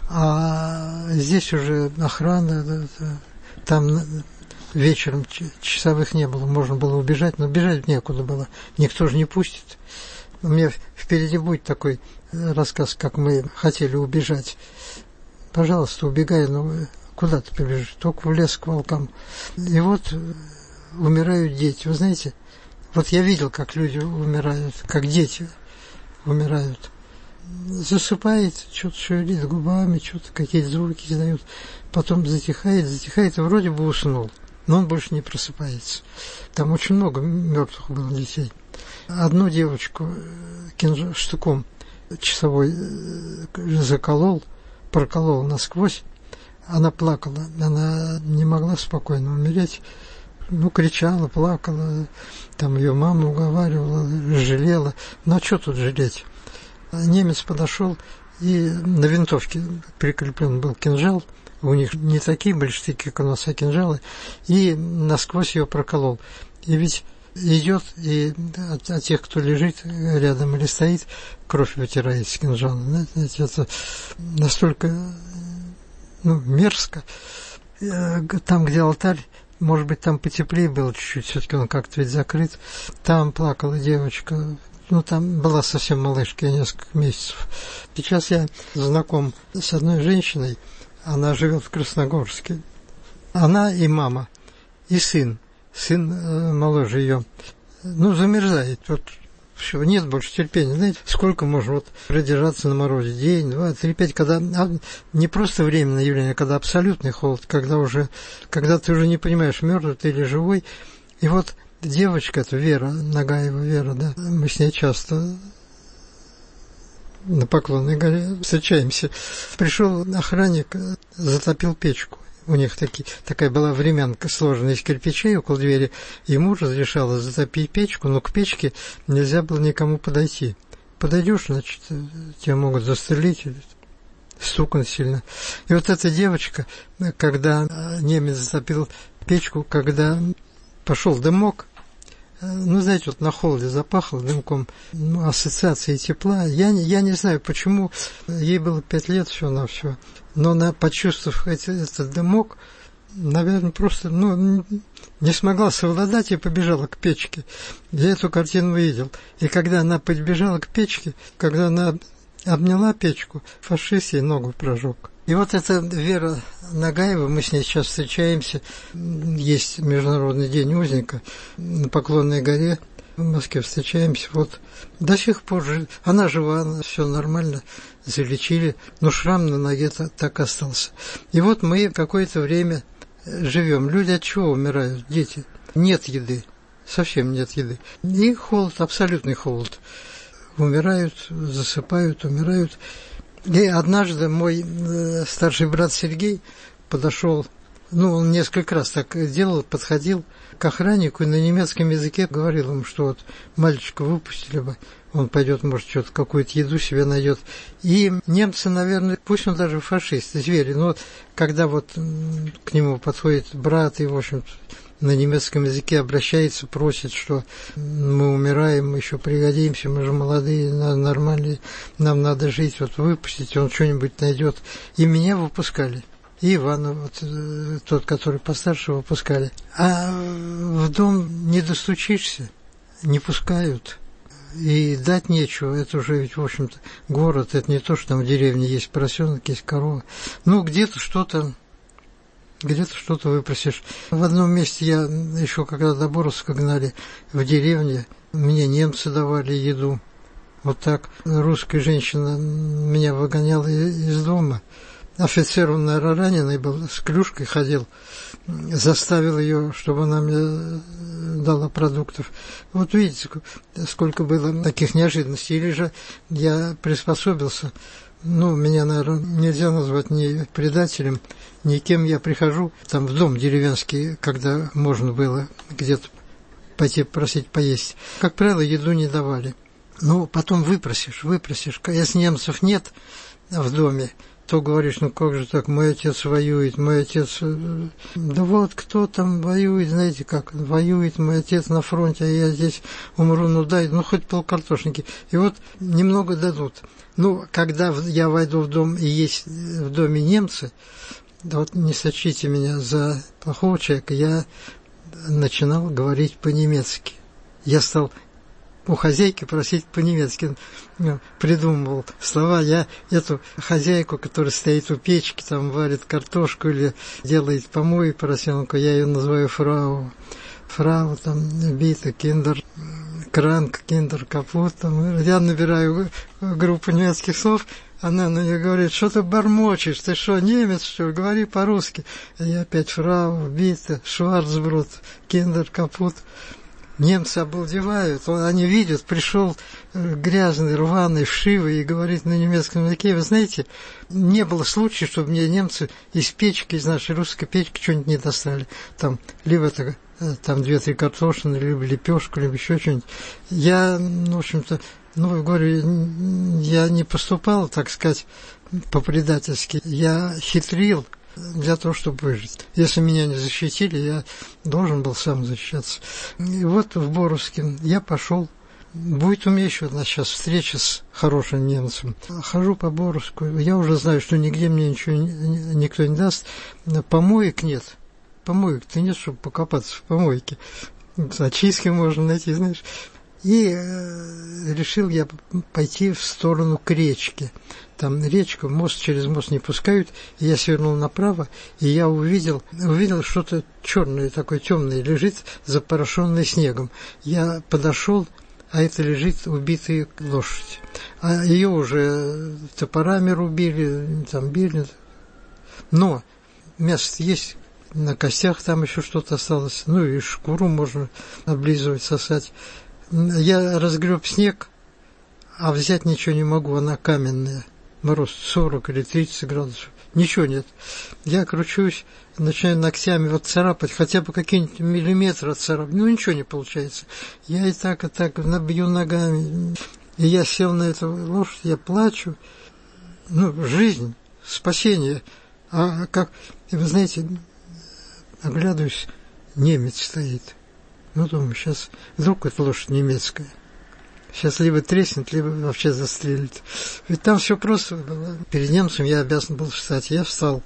А здесь уже охрана, там вечером часовых не было, можно было убежать, но бежать некуда было, никто же не пустит. У меня впереди будет такой рассказ, как мы хотели убежать. Пожалуйста, убегай, но куда ты побежишь? Только в лес к волкам. И вот умирают дети. Вы знаете, вот я видел, как люди умирают, как дети умирают. Засыпает, что-то шевелит губами, что-то какие-то звуки издает, потом затихает, затихает, и вроде бы уснул, но он больше не просыпается. Там очень много мертвых было детей. Одну девочку кинж... штыком часовой заколол, проколол насквозь, она плакала, она не могла спокойно умереть, ну, кричала, плакала, там ее мама уговаривала, жалела, ну, а что тут жалеть? Немец подошел, и на винтовке прикреплен был кинжал, у них не такие были штыки, как у нас, а кинжалы, и насквозь ее проколол. И ведь идет, и от, от тех, кто лежит рядом или стоит, кровь вытирает с кинжала. Знаете, это настолько, ну, мерзко. Там, где алтарь, может быть, там потеплее было чуть-чуть, все-таки он как-то ведь закрыт. Там плакала девочка, ну, там была совсем малышка, несколько месяцев. Сейчас я знаком с одной женщиной, она живет в Красногорске. Она и мама, и сын. Сын э, моложе ее, ну, замерзает. Вот все, нет больше терпения. Знаете, сколько можно вот продержаться на морозе? День, два, три, пять, когда а, не просто временное явление, а когда абсолютный холод, когда уже, когда ты уже не понимаешь, мертвый ты или живой. И вот девочка, это Вера, Нагаева Вера, да, мы с ней часто на Поклонной горе встречаемся. Пришел охранник, затопил печку. У них таки, такая была времянка, сложенная из кирпичей около двери. Ему разрешалось затопить печку, но к печке нельзя было никому подойти. Подойдешь, значит, тебя могут застрелить, стукнуть сильно. И вот эта девочка, когда немец затопил печку, когда пошел дымок, ну, знаете, вот на холоде запахло дымком, ну, ассоциации тепла. Я, я не знаю, почему, ей было пять лет всего-навсего, но она, почувствовав этот дымок, наверное, просто, ну, не смогла совладать и побежала к печке. Я эту картину видел. И когда она подбежала к печке, когда она обняла печку, фашист ей ногу прожег. И вот эта Вера Нагаева, мы с ней сейчас встречаемся, есть Международный день узника на Поклонной горе, в Москве встречаемся, вот до сих пор она жива, все нормально, залечили, но шрам на ноге так остался. И вот мы какое-то время живем. Люди от чего умирают? Дети. Нет еды, совсем нет еды. И холод, абсолютный холод. Умирают, засыпают, умирают. И однажды мой э, старший брат Сергей подошел, ну, он несколько раз так делал, подходил к охраннику и на немецком языке говорил ему, что вот мальчика выпустили бы, он пойдет, может, что-то, какую-то еду себе найдет. И немцы, наверное, пусть он даже фашист, звери, но когда вот к нему подходит брат и, в общем, на немецком языке обращается, просит, что мы умираем, мы еще пригодимся, мы же молодые, нормальные, нам надо жить, вот выпустите, он что-нибудь найдет. И меня выпускали. И Ивана, вот, тот, который постарше, выпускали. А в дом не достучишься, не пускают. И дать нечего, это уже ведь, в общем-то, город, это не то, что там в деревне есть поросенок, есть корова. Ну, где-то что-то Где-то что-то выпросишь. В одном месте я еще, когда до Боровска гнали в деревне, мне немцы давали еду. Вот так русская женщина меня выгоняла из дома. Офицер, он, наверное, раненый был, с клюшкой ходил. Заставил ее, чтобы она мне дала продуктов. Вот видите, сколько было таких неожиданностей. Или же я приспособился. Ну, меня, наверное, нельзя назвать ни предателем, ни кем. Я прихожу там в дом деревенский, когда можно было где-то пойти просить поесть. Как правило, еду не давали. Ну, потом выпросишь, выпросишь. Если немцев нет в доме, То говоришь, ну как же так, мой отец воюет, мой отец... Да вот кто там воюет, знаете как, воюет мой отец на фронте, а я здесь умру, ну дай, ну хоть полкартошинки. И вот немного дадут. Ну, когда я войду в дом и есть в доме немцы, да вот не сочтите меня за плохого человека, я начинал говорить по-немецки. Я стал у хозяйки просить по-немецки, придумывал слова. Я эту хозяйку, которая стоит у печки, там варит картошку или делает помой поросенку, я ее называю фрау. Фрау, там, бита, киндер, кранк, киндер, капут. Там. Я набираю группу немецких слов, она на нее говорит, что ты бормочешь, ты что, немец, что ли, говори по-русски. И я опять фрау, бита, шварцброд, киндер, капут. Немцы обалдевают, они видят, пришел грязный, рваный, вшивый и говорит на немецком языке. Вы знаете, не было случая, чтобы мне немцы из печки, из нашей русской печки что-нибудь не достали. Там либо это, там две-три картошины, либо лепешку, либо еще что-нибудь. Я, ну, в общем-то, ну, говорю, я не поступал, так сказать, по-предательски. Я хитрил для того, чтобы выжить. Если меня не защитили, я должен был сам защищаться. И вот в Боровске я пошел. Будет у меня еще одна сейчас встреча с хорошим немцем. Хожу по Боровску, я уже знаю, что нигде мне ничего никто не даст. Помоек нет. Помоек-то нет, чтобы покопаться в помойке. Очистки можно найти, знаешь. И э, решил я пойти в сторону к речке. Там речка, мост, через мост не пускают. И я свернул направо, и я увидел, увидел что-то черное, такое темное, лежит, запорошенное снегом. Я подошел, а это лежит убитая лошадь. А ее уже топорами рубили, там били. Но мясо есть, на костях там еще что-то осталось. Ну и шкуру можно облизывать, сосать. Я разгреб снег, а взять ничего не могу, она каменная. Мороз сорок или тридцать градусов. Ничего нет. Я кручусь, начинаю ногтями вот царапать, хотя бы какие-нибудь миллиметры отцарапать. Ну, ничего не получается. Я и так, и так набью ногами. И я сел на эту лошадь, я плачу. Ну, жизнь, спасение. А как, и вы знаете, оглядываюсь, немец стоит. Ну, думаю, сейчас вдруг эта лошадь немецкая. Сейчас либо треснет, либо вообще застрелит. Ведь там все просто было. Перед немцем я обязан был встать. Я встал.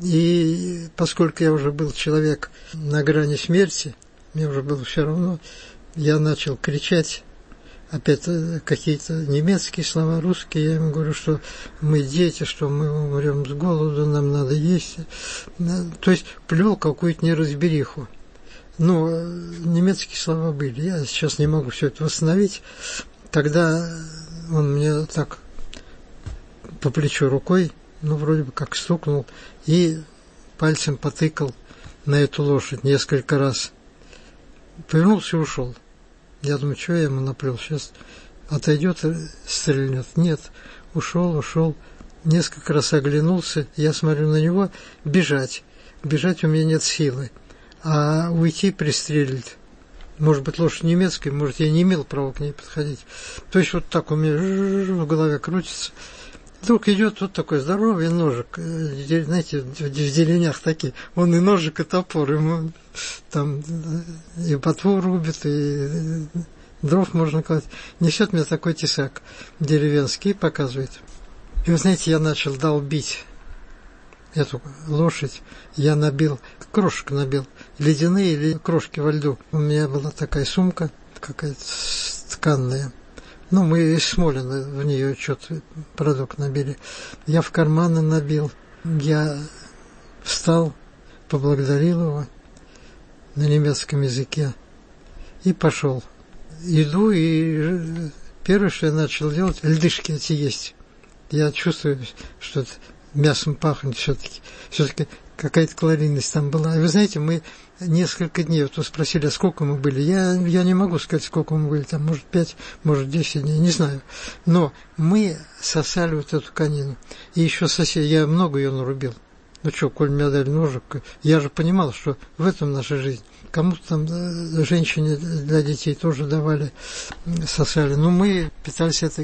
И поскольку я уже был человек на грани смерти, мне уже было все равно, я начал кричать. Опять какие-то немецкие слова, русские. Я ему говорю, что мы дети, что мы умрем с голоду, нам надо есть. То есть плел какую-то неразбериху. Ну, немецкие слова были. Я сейчас не могу все это восстановить. Тогда он мне так по плечу рукой, ну, вроде бы как стукнул, и пальцем потыкал на эту лошадь несколько раз. Повернулся и ушел. Я думаю, что я ему наплел? Сейчас отойдет и стрельнет. Нет, ушел, ушел. Несколько раз оглянулся. Я смотрю на него. Бежать. Бежать у меня нет силы. А уйти пристрелит. Может быть, лошадь немецкая, может, я не имел права к ней подходить. То есть вот так у меня в голове крутится. Вдруг идет вот такой здоровый ножик, знаете, в деревнях такие. Он и ножик, и топор, ему там и ботву рубит, и дров можно класть. Несет мне такой тесак деревенский и показывает. И вы знаете, я начал долбить эту лошадь, я набил, крошек набил, ледяные или крошки во льду. У меня была такая сумка, какая-то тканная. Ну, мы из Смолина в нее что-то, продукт набили. Я в карманы набил. Я встал, поблагодарил его на немецком языке и пошел. Иду, и первое, что я начал делать, льдышки эти есть. Я чувствую, что это мясом пахнет все-таки. Все-таки какая-то калорийность там была. И вы знаете, мы несколько дней, вот вы спросили, а сколько мы были. Я, я не могу сказать, сколько мы были. Там, может, пять, может, десять дней, не знаю. Но мы сосали вот эту конину. И еще соседи, я много ее нарубил. Ну что, коль мне дали ножик, я же понимал, что в этом наша жизнь. Кому-то там женщине для детей тоже давали, сосали. Но мы питались этой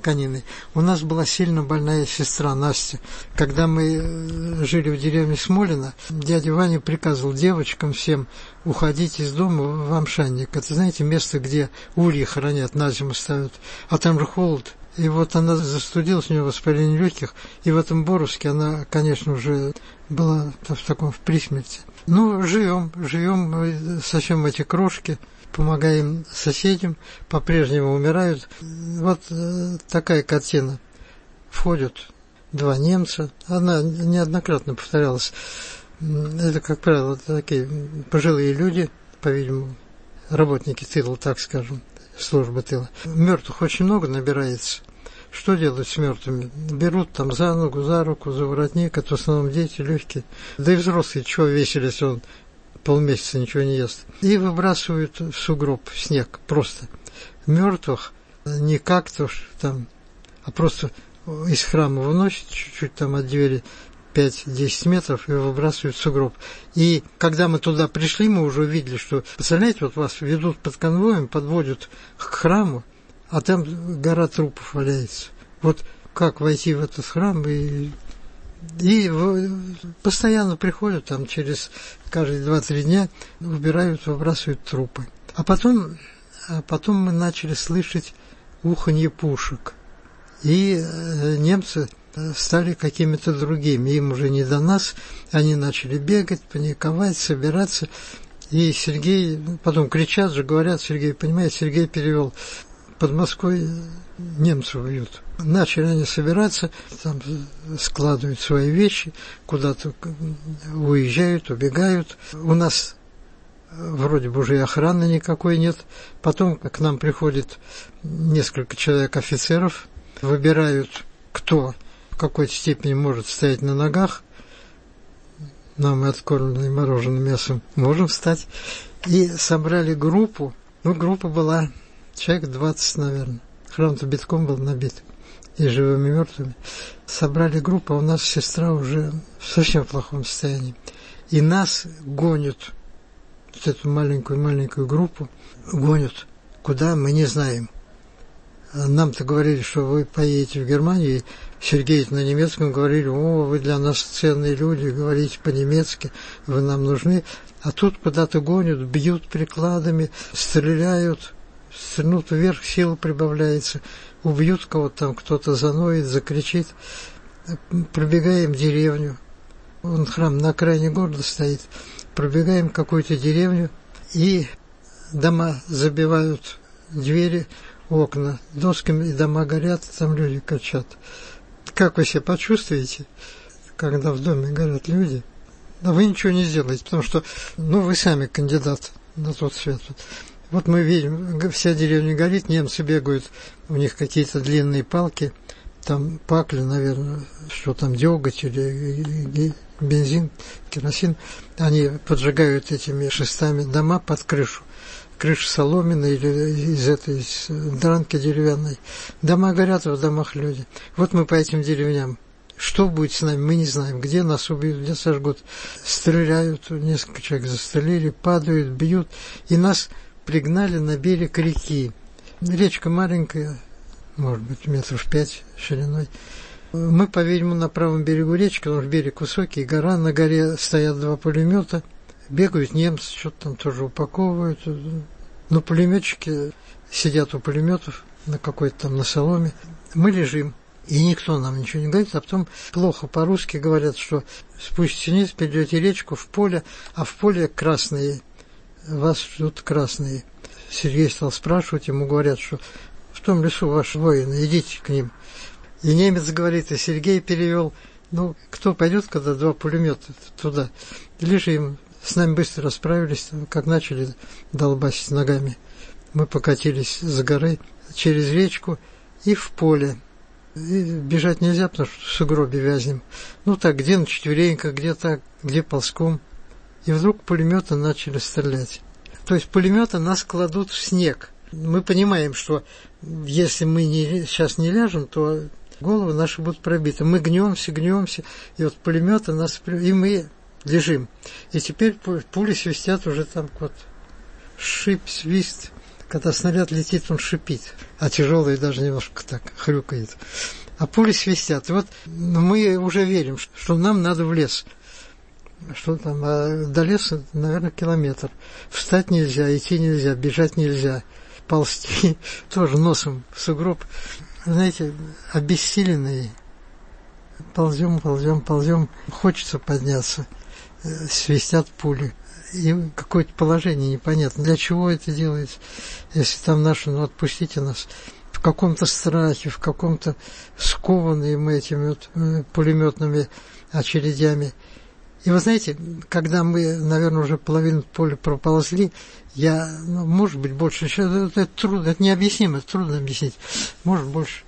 Кониной. У нас была сильно больная сестра Настя. Когда мы жили в деревне Смолино, дядя Ваня приказывал девочкам всем уходить из дома в Амшанник. Это, знаете, место, где ульи хранят, на зиму ставят. А там же холод. И вот она застудилась, у нее воспаление легких, и в этом Боровске она, конечно, уже была в таком в присмерти. Ну, живем, живем, сочем эти крошки, помогаем соседям, по-прежнему умирают. Вот такая картина. Входят два немца, она неоднократно повторялась. Это, как правило, такие пожилые люди, по-видимому, работники тыла, так скажем, службы тыла. Мертвых очень много набирается. Что делают с мертвыми? Берут там за ногу, за руку, за воротник, это в основном дети, легкие. Да и взрослые, чего весили, если он полмесяца ничего не ест. И выбрасывают в сугроб, в снег, просто. Мертвых не как-то там, а просто из храма выносят чуть-чуть там от двери пять-десять метров и выбрасывают в сугроб. И когда мы туда пришли, мы уже увидели, что, представляете, вот вас ведут под конвоем, подводят к храму, а там гора трупов валяется. Вот как войти в этот храм, и, и постоянно приходят, там через каждые два-три дня убирают, выбрасывают трупы. А потом, а потом мы начали слышать уханье пушек. И немцы стали какими-то другими. Им уже не до нас. Они начали бегать, паниковать, собираться. И Сергей, потом кричат же, говорят, Сергей, понимает, Сергей перевел: под Москвой немцев бьют. Начали они собираться, там складывают свои вещи, куда-то уезжают, убегают. У нас вроде бы уже и охраны никакой нет. Потом к нам приходит несколько человек офицеров, выбирают, кто в какой-то степени может стоять на ногах. Нам мы откормлены мороженым мясом можем встать. И собрали группу. Ну, группа была человек двадцать, наверное. Храм-то битком был набит. И живыми, и мертвыми. Собрали группу, а у нас сестра уже в совсем плохом состоянии. И нас гонят, вот эту маленькую-маленькую группу, гонят. Куда, мы не знаем. Нам-то говорили, что вы поедете в Германию, и Сергей на немецком говорили: о, вы для нас ценные люди, говорите по-немецки, вы нам нужны. А тут куда-то гонят, бьют прикладами, стреляют, стрельнут вверх, сила прибавляется, убьют кого-то там, кто-то заноет, закричит. Пробегаем деревню, вон храм на окраине города стоит, пробегаем какую-то деревню, и дома забивают, двери, окна досками, и дома горят, и там люди кричат. Как вы себя почувствуете, когда в доме горят люди? Да вы ничего не сделаете, потому что, ну, вы сами кандидат на тот свет. Вот мы видим, вся деревня горит, немцы бегают, у них какие-то длинные палки, там пакли, наверное, что там, деготь или бензин, керосин. Они поджигают этими шестами дома под крышу. Крыша соломенная или из этой из дранки деревянной. Дома горят, в домах люди. Вот мы по этим деревням. Что будет с нами, мы не знаем. Где нас убьют, где сожгут. Стреляют, несколько человек застрелили, падают, бьют. И нас пригнали на берег реки. Речка маленькая, может быть, метров пять шириной. Мы, по-видимому, на правом берегу речки, потому что берег высокий, гора, на горе стоят два пулемета. Бегают немцы, что-то там тоже упаковывают. Но пулеметчики сидят у пулеметов на какой-то там на соломе. Мы лежим, и никто нам ничего не говорит, а потом плохо по-русски говорят, что спуститесь вниз, перейдете речку в поле, а в поле красные, вас ждут красные. Сергей стал спрашивать, ему говорят, что в том лесу ваши воины, идите к ним. И немец говорит, и Сергей перевел, ну, кто пойдет, когда два пулемета туда? Лежим. С нами быстро расправились, как начали долбасить ногами. Мы покатились с горы через речку и в поле. И бежать нельзя, потому что в сугробе вязнем. Ну так, где на четвереньках, где так, где ползком. И вдруг пулеметы начали стрелять. То есть пулеметы нас кладут в снег. Мы понимаем, что если мы не, сейчас не ляжем, то головы наши будут пробиты. Мы гнемся, гнемся, и вот пулеметы нас... И мы... лежим. И теперь пули свистят уже там вот шип, свист, когда снаряд летит, он шипит, а тяжелый даже немножко так хрюкает. А пули свистят. И вот мы уже верим, что нам надо в лес. Что там, а до леса, наверное, километр. Встать нельзя, идти нельзя, бежать нельзя, ползти тоже носом в сугроб. Знаете, обессиленные. Ползем, ползем, ползем. Хочется подняться. Свистят пули. И какое-то положение непонятно. Для чего это делается? Если там наши, ну отпустите нас. В каком-то страхе, в каком-то скованные мы этими вот пулеметными очередями. И вы знаете, когда мы, наверное, уже половину поля проползли, я, ну, может быть, больше, это, это трудно, это необъяснимо, это трудно объяснить, может, больше.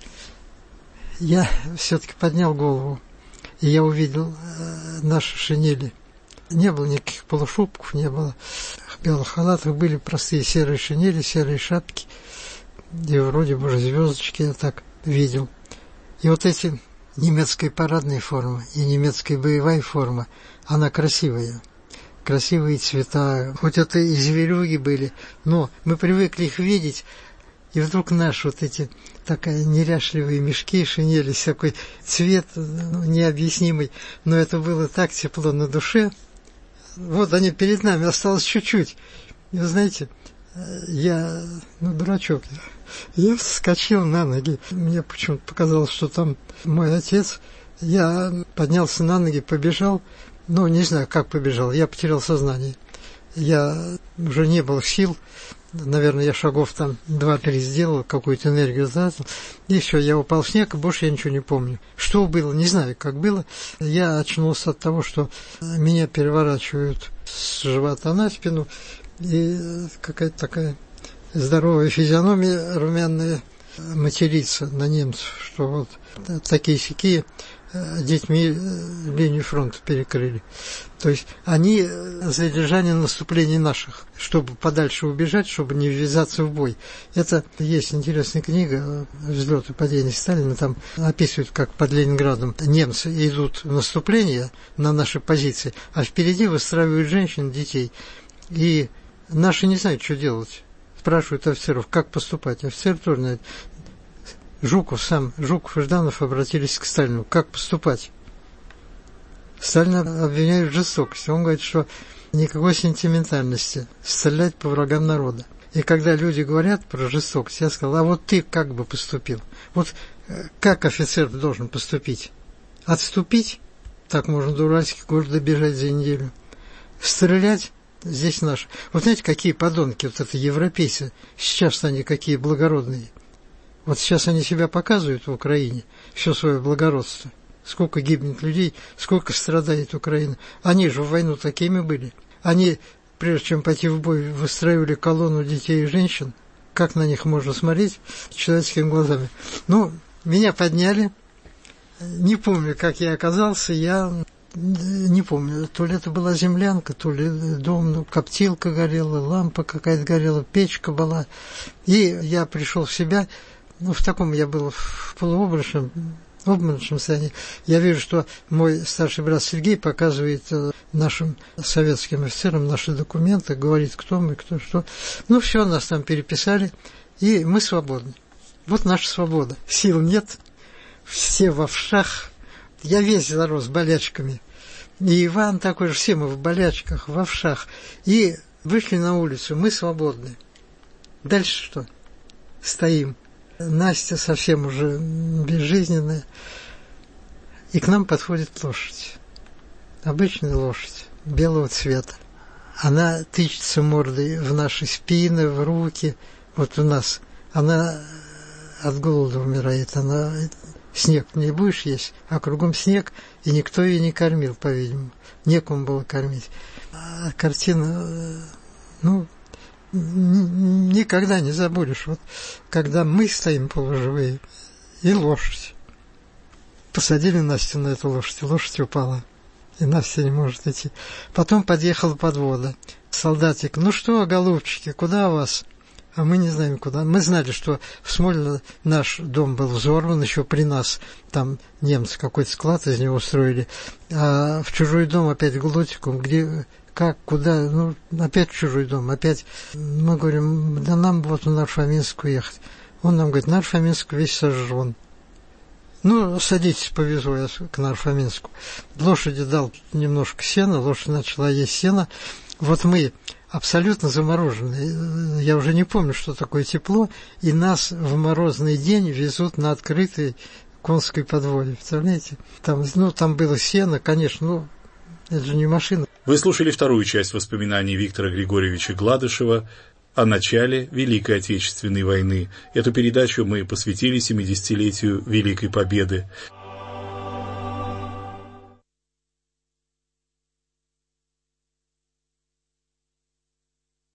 Я все-таки поднял голову, и я увидел э, наши шинели. Не было никаких полушубков, не было белых халатов, были простые серые шинели, серые шапки, и вроде бы уже звездочки я так видел. И вот эти немецкая парадная форма и немецкая боевая форма, она красивая. Красивые цвета, хоть это и зверюги были, но мы привыкли их видеть, и вдруг наши вот эти такая неряшливые мешки, шинели, всякой цвет, ну, необъяснимый, но это было так тепло на душе. Вот они перед нами, осталось чуть-чуть. И вы знаете, я, ну, дурачок, я вскочил на ноги. Мне почему-то показалось, что там мой отец. Я поднялся на ноги, побежал. Ну, не знаю, как побежал. Я потерял сознание. Я уже не было сил. Наверное, я шагов там два-три сделал, какую-то энергию затратил. И все, я упал в снег, и больше я ничего не помню. Что было, не знаю, как было. Я очнулся от того, что меня переворачивают с живота на спину. И какая-то такая здоровая физиономия, румяная, матерится на немцев, что вот такие-сякие детьми линию фронта перекрыли. То есть они задержали наступление наших, чтобы подальше убежать, чтобы не ввязаться в бой. Это есть интересная книга «Взлет и падение Сталина». Там описывают, как под Ленинградом немцы идут в наступление на наши позиции, а впереди выстраивают женщин, детей. И наши не знают, что делать. Спрашивают офицеров, как поступать. Офицер тоже знает. Жуков сам, Жуков и Жданов обратились к Сталину. Как поступать? Сталина обвиняют в жестокости. Он говорит, что никакой сентиментальности. Стрелять по врагам народа. И когда люди говорят про жестокость, я сказал, а вот ты как бы поступил? Вот как офицер должен поступить? Отступить? Так можно до Уральских гор добежать за неделю. Стрелять? Здесь наши. Вот знаете, какие подонки, вот это европейцы. Сейчас они какие благородные. Вот сейчас они себя показывают в Украине, все свое благородство. Сколько гибнет людей, сколько страдает Украина. Они же в войну такими были. Они, прежде чем пойти в бой, выстраивали колонну детей и женщин. Как на них можно смотреть человеческими глазами? Ну, меня подняли. Не помню, как я оказался. Я не помню, то ли это была землянка, то ли дом, ну, коптилка горела, лампа какая-то горела, печка была. И я пришел в себя. Ну, в таком я был в полуобморочном, обморочном состоянии. Я вижу, что мой старший брат Сергей показывает нашим советским офицерам наши документы, говорит, кто мы, кто что. Ну, все, нас там переписали, и мы свободны. Вот наша свобода. Сил нет, все в овшах. Я весь зарос болячками. И Иван такой же, все мы в болячках, в овшах. И вышли на улицу, мы свободны. Дальше что? Стоим. Настя совсем уже безжизненная. И к нам подходит лошадь. Обычная лошадь, белого цвета. Она тычется мордой в наши спины, в руки. Вот у нас. Она от голода умирает. Она... Снег не будешь есть, а кругом снег, и никто ее не кормил, по-видимому. Некому было кормить. А картина, ну... Никогда не забудешь, вот когда мы стоим полуживые, и лошадь. Посадили Настю на эту лошадь, и лошадь упала, и Настя не может идти. Потом подъехала подвода. Солдатик, ну что, голубчики, куда вас? А мы не знаем куда. Мы знали, что в Смольно наш дом был взорван еще при нас. Там немцы какой-то склад из него устроили. А в чужой дом опять глотиком, где как, куда, ну, опять в чужой дом, опять мы говорим, да нам вот в Нарфаминск уехать. Он нам говорит, Нарфаминск весь сожжен. Ну, садитесь, повезу я к Нарфаминску. Лошади дал немножко сена, лошадь начала есть сено. Вот мы абсолютно замороженные, я уже не помню, что такое тепло, и нас в морозный день везут на открытый конской подводе, представляете? Там, ну, там было сено, конечно, ну, это же не машина. Вы слушали вторую часть воспоминаний Виктора Григорьевича Гладышева о начале Великой Отечественной войны. Эту передачу мы посвятили семидесятилетию Великой Победы.